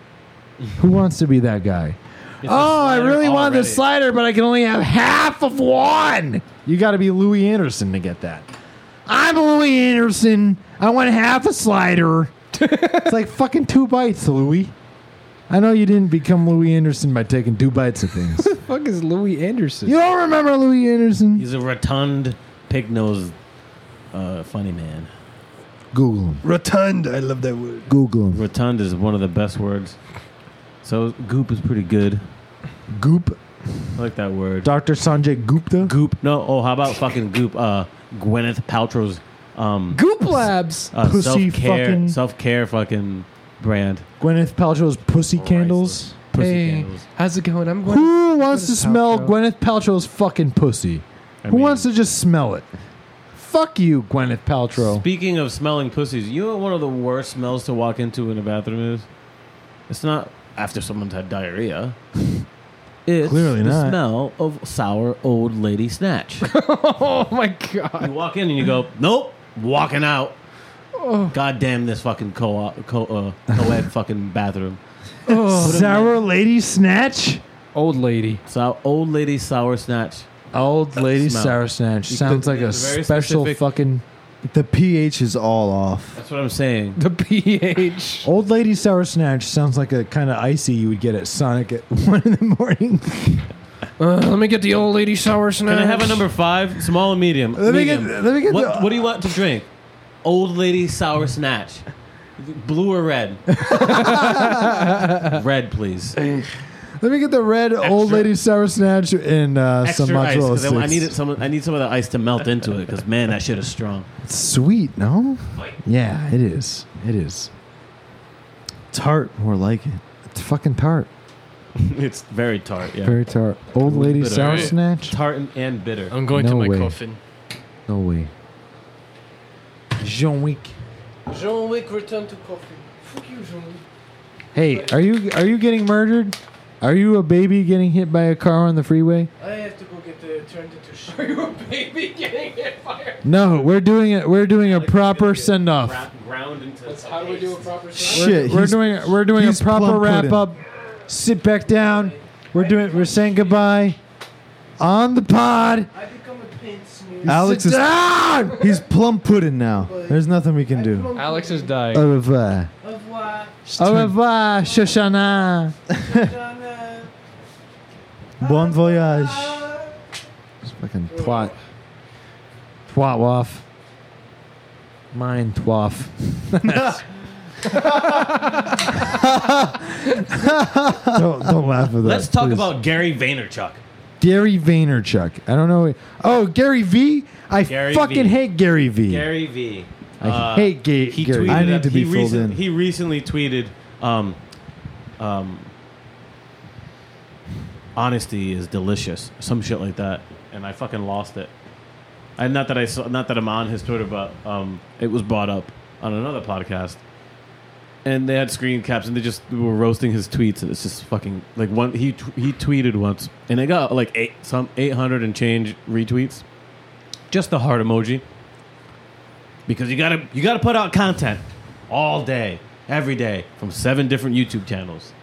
Who wants to be that guy? It's a Oh, I slider really want already. this slider, but I can only have half of one. You got to be Louis Anderson to get that. I'm Louis Anderson. I want half a slider. It's like fucking two bites, Louis. I know you didn't become Louis Anderson by taking two bites of things. the fuck is Louis Anderson? You don't remember Louis Anderson? He's a rotund, pig-nosed, uh, funny man. Google him. Rotund. I love that word. Google him. Rotund is one of the best words. So goop is pretty good. Goop. I like that word. Doctor Sanjay Gupta. Goop. No. Oh, how about fucking goop? Uh, Gwyneth Paltrow's um, Goop Labs. uh, Pussy self-care, fucking- self-care fucking brand. Gwyneth Paltrow's pussy Oh, candles. Pussy Hey, candles. how's it going? I'm going. Who wants to Gwyneth smell Paltrow. Gwyneth Paltrow's fucking pussy? I Who mean, wants to just smell it? Fuck you, Gwyneth Paltrow. Speaking of smelling pussies, you know what one of the worst smells to walk into in a bathroom is? It's not after someone's had diarrhea. It's Clearly the not. smell of sour old lady snatch. Oh my You god. walk in and you go, nope, walking out. Oh. God damn this fucking co co uh, co-ed fucking bathroom. Sour lady snatch. Old lady. So old lady sour snatch. Old lady Smell. sour snatch You sounds could- like a it's very special specific. fucking. The pH is all off. That's what I'm saying. The pH. Old lady sour snatch sounds like a kind of icy you would get at Sonic at one in the morning. Uh, let me get the old lady sour snack. Can I have a number five, small or medium? Let me get- medium. let me get What, the- what do you want to drink? Old lady sour snatch. Blue or red? Red, please. Let me get the red old Extra- lady sour snatch and uh, some Extra ice, mozzarella 'cause I, I sticks. needed some. I need some of the ice to melt into it because man, that shit is strong. It's sweet, no? Yeah, it is. It is. Tart, more like it. It's fucking tart. It's very tart. Yeah, Very tart. Old lady bitter. sour Right. snatch? tart and, and bitter. I'm going No to my way. coffin. No way. Jean Wick. John Wick return to coffee. Fuck you, John Wick. Hey, are you are you getting murdered? Are you a baby getting hit by a car on the freeway? I have to go get uh, turned into shit. Are you a baby getting hit fire? No, we're doing it. We're doing a proper send off. Gra- ground into. That's how do we do a proper shit? Shit, We're he's- doing we're doing a he's proper plum wrap pudding. up. Sit back down. We're doing we're saying goodbye on the pod. I become a paint smooth. Alex Sit is down. he's plum pudding now. There's nothing we can do. Alex is dying. Au revoir. Au revoir. Au revoir, Shoshana. Shoshana. Bon voyage. Fucking twat. Twat waff. Mine twaff. don't, don't laugh at that. Let's talk please. about Gary Vaynerchuk. Gary Vaynerchuk. I don't know. Oh, Gary V? I Gary fucking V. hate Gary V. Gary V. I Uh, hate Ga- He Gary. tweeted. I need that- to be he filled recent- in. He recently tweeted, um, um, "Honesty is delicious." Some shit like that, and I fucking lost it. I not that I saw, not that I'm on his Twitter, but um, it was brought up on another podcast, and they had screen caps, and they just were roasting his tweets, and it's just fucking like one. He t- he tweeted once, and it got like eight some eight hundred and change retweets, just the heart emoji. Because you gotta you gotta put out content all day, every day, from seven different YouTube channels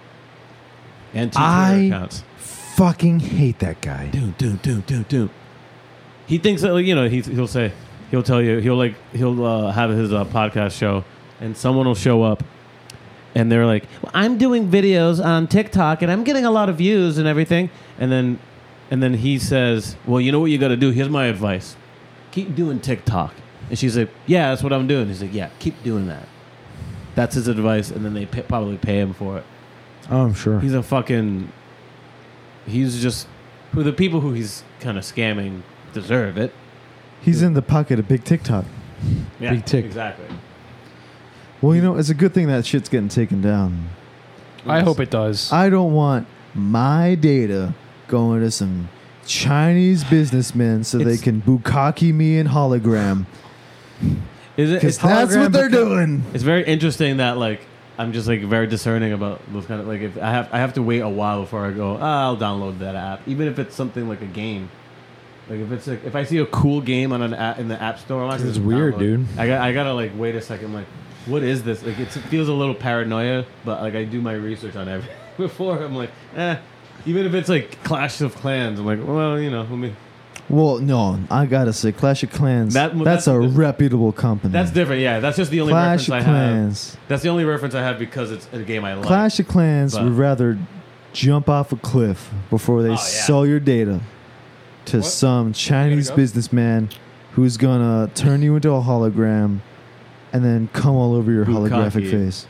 and two Twitter I- accounts. fucking hate that guy. Do do do do do. He thinks that, like, you know, he he'll say he'll tell you he'll like he'll uh, have his uh, podcast show, and someone will show up, and they're like, well, I'm doing videos on TikTok and I'm getting a lot of views and everything, and then and then he says, well, you know what you got to do? Here's my advice: keep doing TikTok. And she's like, yeah, that's what I'm doing. He's like, yeah, keep doing that. That's his advice, and then they pay, probably pay him for it. Oh, I'm sure. He's a fucking. He's just. Who the people who he's kind of scamming deserve it. He's in the pocket of Big TikTok. Yeah, Big tick. Exactly. Well, you know, it's a good thing that shit's getting taken down. I hope it does. I don't want my data going to some Chinese businessmen so they It's- can bukkake me in hologram. Is it? Because It's, that's hologram what they're become- doing. it's very interesting that like I'm just like very discerning about those kind of like if I have I have to wait a while before I go. Ah, I'll download that app, even if it's something like a game. Like if it's like if I see a cool game on an app in the app store, I'm not gonna It's just weird, download it. dude. I got I gotta like wait a second. Like, what is this? Like it's, it feels a little paranoia, but like I do my research on every before. I'm like, eh. Even if it's like Clash of Clans, I'm like, well, you know, let me. Well, no, I gotta say, Clash of Clans. That- that's, that's a a diff- reputable company. That's different. Yeah, that's just the only Clash reference of I have. Clans. That's the only reference I have because it's a game I like. Clash of Clans but- would rather jump off a cliff before they Oh, yeah. sell your data to What? some Chinese go? businessman who's gonna turn you into a hologram and then come all over your Bukkake. holographic face.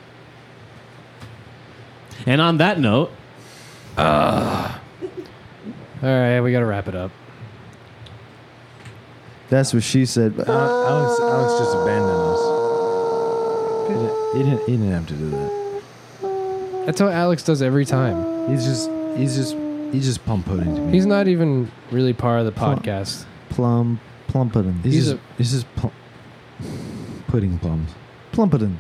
And on that note, All right, we got to wrap it up. That's what she said. Uh, Alex, Alex just abandoned us. He didn't, he didn't. He didn't have to do that. That's how Alex does every time. He's just. He's just. He's just pump pudding to me. He's not even really part of the Plum- podcast. Plum, plumpetin. He's, he's just. a- he's just plum, pudding plums. Plumpetin.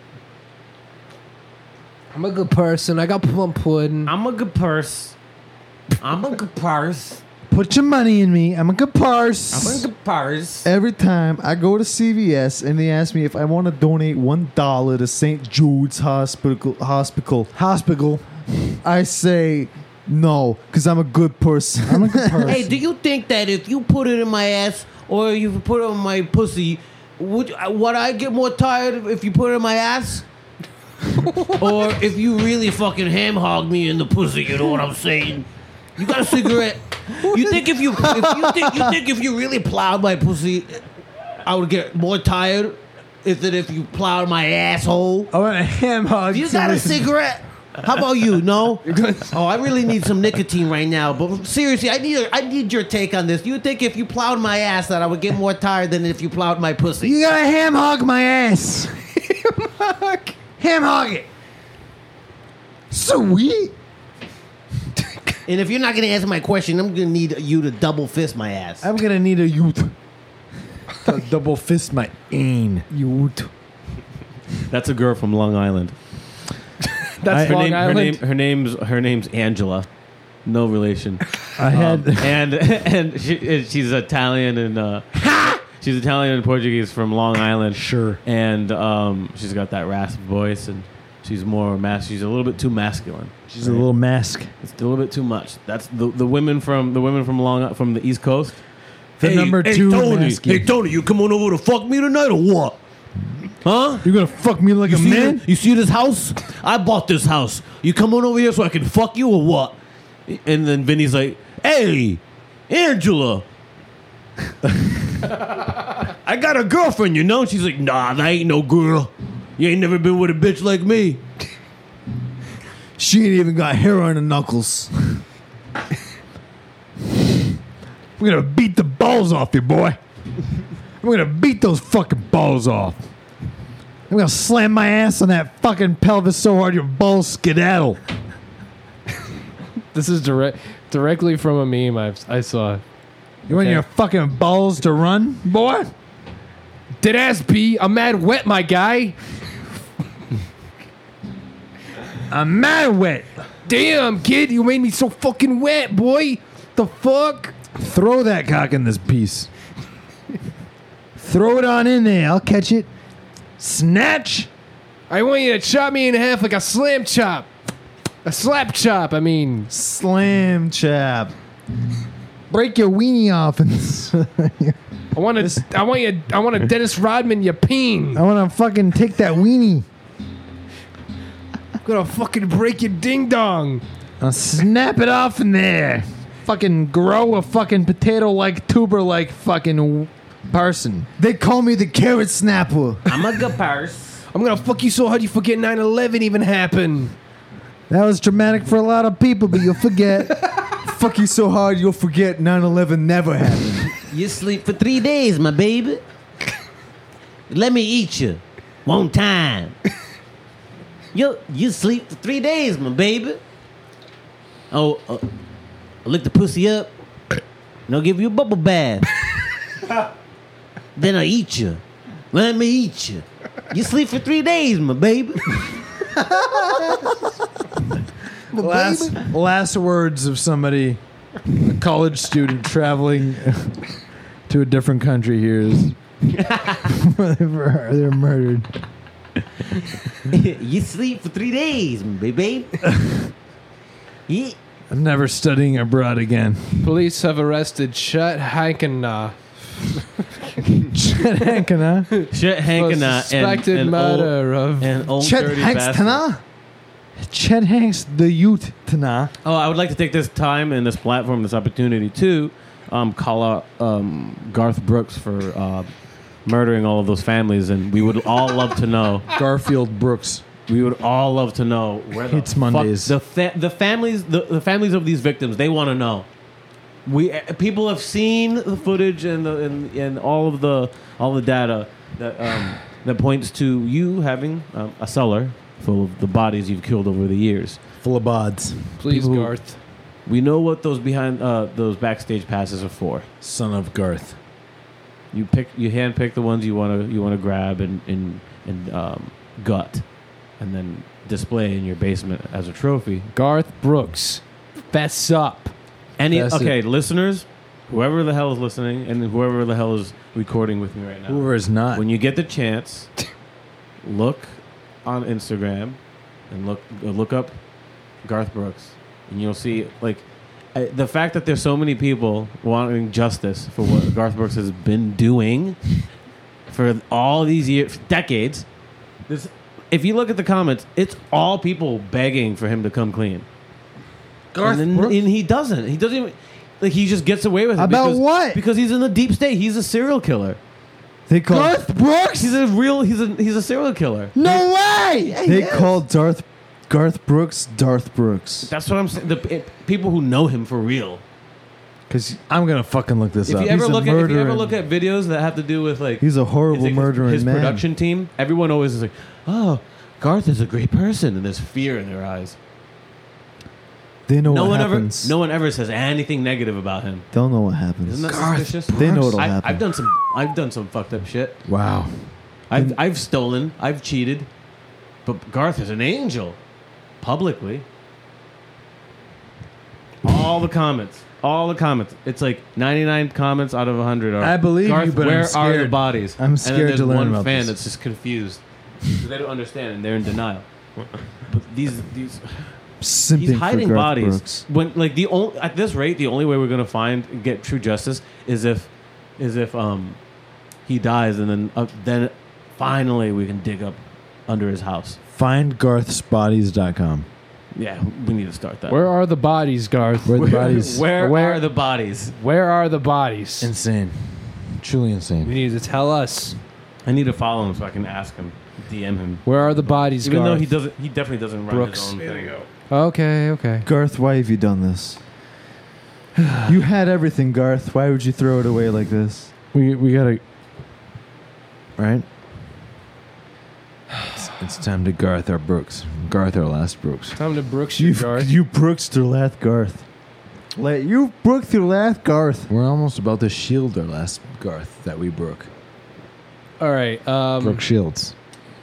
I'm a good person. I got plum pudding. I'm a good purse. I'm a good purse. Put your money in me. I'm a good parse. I'm a good purse. Every time I go to C V S and they ask me if I want to donate one dollar to Saint Jude's Hospital, hospital, Hospital. I say no because I'm a good person. I'm a good person. Hey, do you think that if you put it in my ass or you put it on my pussy, would would I get more tired if you put it in my ass? Or if you really fucking ham hog me in the pussy, you know what I'm saying? You got a cigarette? You think if you if you think you think if you really plowed my pussy, I would get more tired? Is it if you plowed my asshole? I want a ham hog. You to got a this- cigarette? How about you? No. Oh, I really need some nicotine right now. But seriously, I need I need your take on this. You think if you plowed my ass that I would get more tired than if you plowed my pussy? You gotta ham hog my ass. ham hog. Ham hog it. Sweet. And if you're not gonna answer my question, I'm gonna need you to double fist my ass. I'm gonna need a youth. To double fist my ain. Youth. That's a girl from Long Island. That's her Long name, her Island. name, her name's, her name's Angela. No relation. I had Um, and and she, she's Italian and uh, she's Italian and Portuguese from Long Island. Sure. And um, she's got that raspy voice, and she's more mas. She's a little bit too masculine. she's a little mask. It's a little bit too much. That's the the women from the women from Long from the East Coast. The number two masculine. Tony, you come on over to fuck me tonight or what? Huh? You're gonna fuck me like You a see, man? this, you see this house? I bought this house. You come on over here so I can fuck you or what? And then Vinny's like, Hey, Angela. I got a girlfriend, you know? She's like, nah, that ain't no girl. You ain't never been with a bitch like me. She ain't even got hair on her knuckles. I'm gonna beat the balls off you, boy. I'm gonna beat those fucking balls off. I'm gonna slam my ass on that fucking pelvis so hard your balls skedaddle. This is direct, directly from a meme I've, I saw. You want Okay. your fucking balls to run, boy? Dead ass B, I'm mad wet, my guy. I'm mad wet. Damn, kid, you made me so fucking wet, boy. The fuck? Throw that cock in this piece. Throw it on in there. I'll catch it. Snatch. I want you to chop me in half like a slam chop. A slap chop, I mean. Slam chap. Break your weenie off. And I want to. I want you. I want a Dennis Rodman. You peen. I want to fucking take that weenie. I'm gonna fucking break your ding dong. I'll snap it off in there. Fucking grow a fucking potato like tuber like fucking w- person. They call me the carrot snapper. I'm a good purse. I'm gonna fuck you so hard you forget nine eleven even happened. That was traumatic for a lot of people, but you'll forget. Fuck you so hard you'll forget nine eleven never happened. You sleep for three days, my baby. Let me eat you. One time. You you sleep for three days, my baby. Oh, uh, I lick the pussy up, and I'll give you a bubble bath. Then I'll eat you. Let me eat you. You sleep for three days, my baby. Last, last words of somebody, a college student traveling to a different country here is they're murdered. You sleep for three days, my baby. Yeah. I'm never studying abroad again. Police have arrested Chet Hankina Chet Hankina. Chet for Hankina suspected and, and murder of. old, and old Chet dirty Hanks bastard. Tana? Chet Hanks, the youth, Tana. Oh, I would like to take this time and this platform, this opportunity to um, call out um, Garth Brooks for uh, murdering all of those families, and we would all love to know. Garfield Brooks. We would all love to know where the It's fuck- Mondays. the fa- the families the, the families of these victims, they want to know. We uh, people have seen the footage and the and, and all of the all the data that um, that points to you having um, a cellar full of the bodies you've killed over the years. Full of bods. Please, people who- Garth. We know what those behind uh, those backstage passes are for. Son of Garth. You pick you hand pick the ones you want to you want to grab and and and um, gut, and then display in your basement as a trophy. Garth Brooks. Fess up. Any That's okay, it. listeners, whoever the hell is listening, and whoever the hell is recording with me right now, Whoever is not. when you get the chance, look on Instagram and look uh, look up Garth Brooks, and you'll see like uh, the fact that there's so many people wanting justice for what Garth Brooks has been doing for all these years, decades. This, if you look at the comments, it's all people begging for him to come clean. Garth and, then, Brooks? and he doesn't. He doesn't even. Like he just gets away with it. About because, what? Because he's in the deep state. He's a serial killer. They call Garth Brooks? He's a real. He's a. He's a serial killer. No way! they called Darth Garth Brooks, Darth Brooks. That's what I'm saying. The it, people who know him for real. Because I'm gonna fucking look this If up. you ever He's a look at if you ever murdering- look at videos that have to do with like he's a horrible his, murdering his man. production team, everyone always is like, "Oh, Garth is a great person," and there's fear in their eyes. They know no what one happens. ever, no one ever says anything negative about him. They'll know what happens. Isn't that Garth suspicious? They know what'll I, happen. I've done some. I've done some fucked up shit. Wow. I've I've stolen. I've cheated. But Garth is an angel, publicly. All the comments. All the comments. It's like ninety-nine comments out of one hundred are. I believe Garth, you, but I'm where are the scared. bodies? I'm and scared then there's to learn one about fan this. that's just confused. 'Cause they don't understand and they're in denial. But these these Simping he's hiding for Garth bodies. Brooks. When like the only at this rate, the only way we're gonna find and get true justice is if is if um he dies and then uh, then finally we can dig up under his house. Find garths bodies dot com. Yeah, we need to start that. Where are the bodies, Garth? Where the Where, bodies? where, Where- are the bodies? Where are the bodies? Insane. Truly You insane. need to tell us. I need to follow him so I can ask him, D M him. Where are the bodies, Even Garth? though he doesn't, he definitely doesn't run Brooks. his own thing. Okay, okay. Garth, why have you done this? You had everything, Garth. Why would you throw it away like this? We we gotta. Right. It's, it's time to Garth our Brooks. Garth our last Brooks. Time to Brooks you, You, Garth. you Brooks to Lath Garth. Let you Brooks to Lath Garth. We're almost about to shield our last Garth that we broke. All right. Um, Brooke Shields.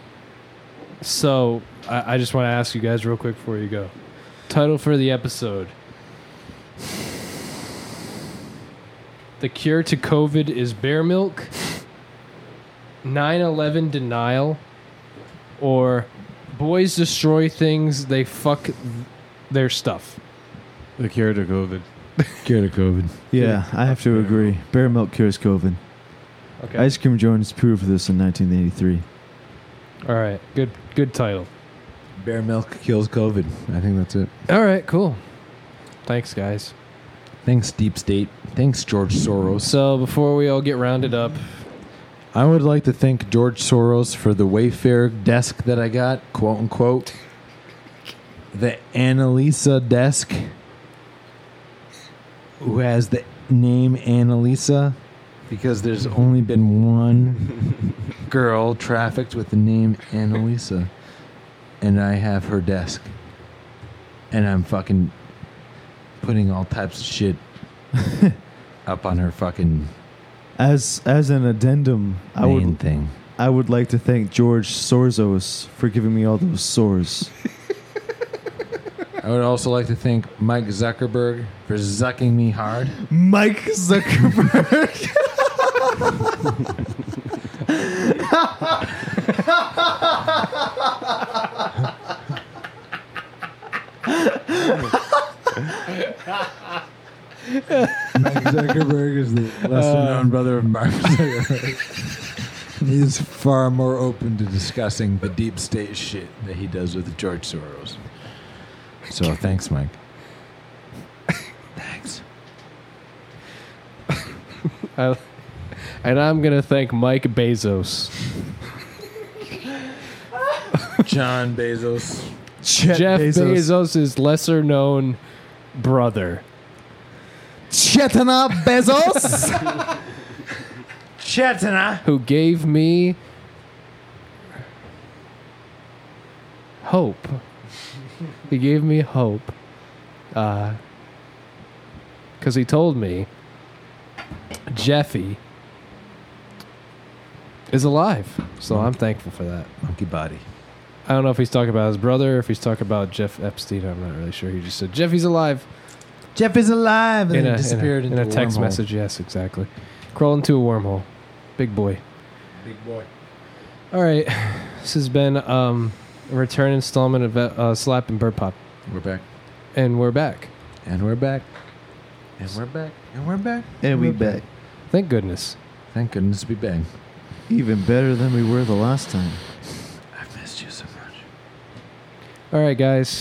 So I, I just want to ask you guys real quick before you go. Title for the episode: The cure to COVID is bear milk, nine eleven denial, or boys destroy things, they fuck th- their stuff. The cure to COVID. Cure to COVID. Yeah, I have to agree. Bear milk cures COVID. Okay. Ice Cream Jones proved this in nineteen eighty-three. All right. Good. Good title. Bear milk kills COVID. I think that's it. All right. Cool. Thanks, guys. Thanks, Deep State. Thanks, George Soros. So before we all get rounded up, I would like to thank George Soros for the Wayfair desk that I got, quote unquote. The Annalisa desk, who has the name Annalisa, because there's only been one girl trafficked with the name Annalisa, and I have her desk, and I'm fucking putting all types of shit up on her fucking As as an addendum, I main would thing. I would like to thank George Sorzos for giving me all those sores. I would also like to thank Mike Zuckerberg for zucking me hard. Mike Zuckerberg. Mike Zuckerberg is the lesser known brother of Mark Zuckerberg. He's far more open to discussing the deep state shit that he does with George Soros. So thanks, Mike. Thanks. I, and I'm gonna thank Mike Bezos, John Bezos. Jeff Bezos' lesser known brother. Chetana Bezos. Chetana. Who gave me hope. He gave me hope. Uh, because he told me Jeffy is alive. So I'm thankful for that. Monkey body. I don't know if he's talking about his brother or if he's talking about Jeff Epstein. I'm not really sure. He just said, Jeffy's alive. Jeff is alive. And In then a, disappeared in a, in into a text wormhole. message. Yes, exactly. Crawl into a wormhole. Big boy. Big boy. All right. This has been um, a return installment of uh, Slap and Bird Pop. We're back. And we're back. And we're back. And we're back. And we're back. And we We're back. Thank goodness. Thank goodness we bang. Even better than we were the last time. I've missed you so much. All right, guys.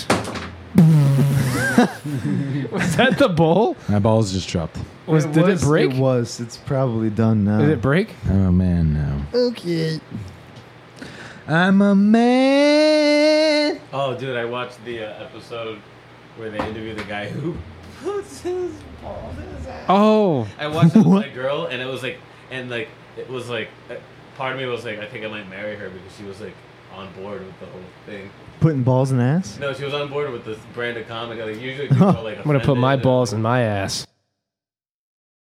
Was that the bowl? My balls just dropped. Was It did was- it break? It was. It's probably done now. Did it break? Oh man, no. Okay. I'm a man. Oh, dude, I watched the uh, episode where they interview the guy who puts his balls in his ass. Oh, I watched it with my girl, and it was like, and like, it was like, uh, part of me was like, I think I might marry her because she was like on board with the whole thing. Putting balls in ass? No, she was on board with this brand of comic. Like usually people are like, I'm gonna put my offended balls and- in my ass.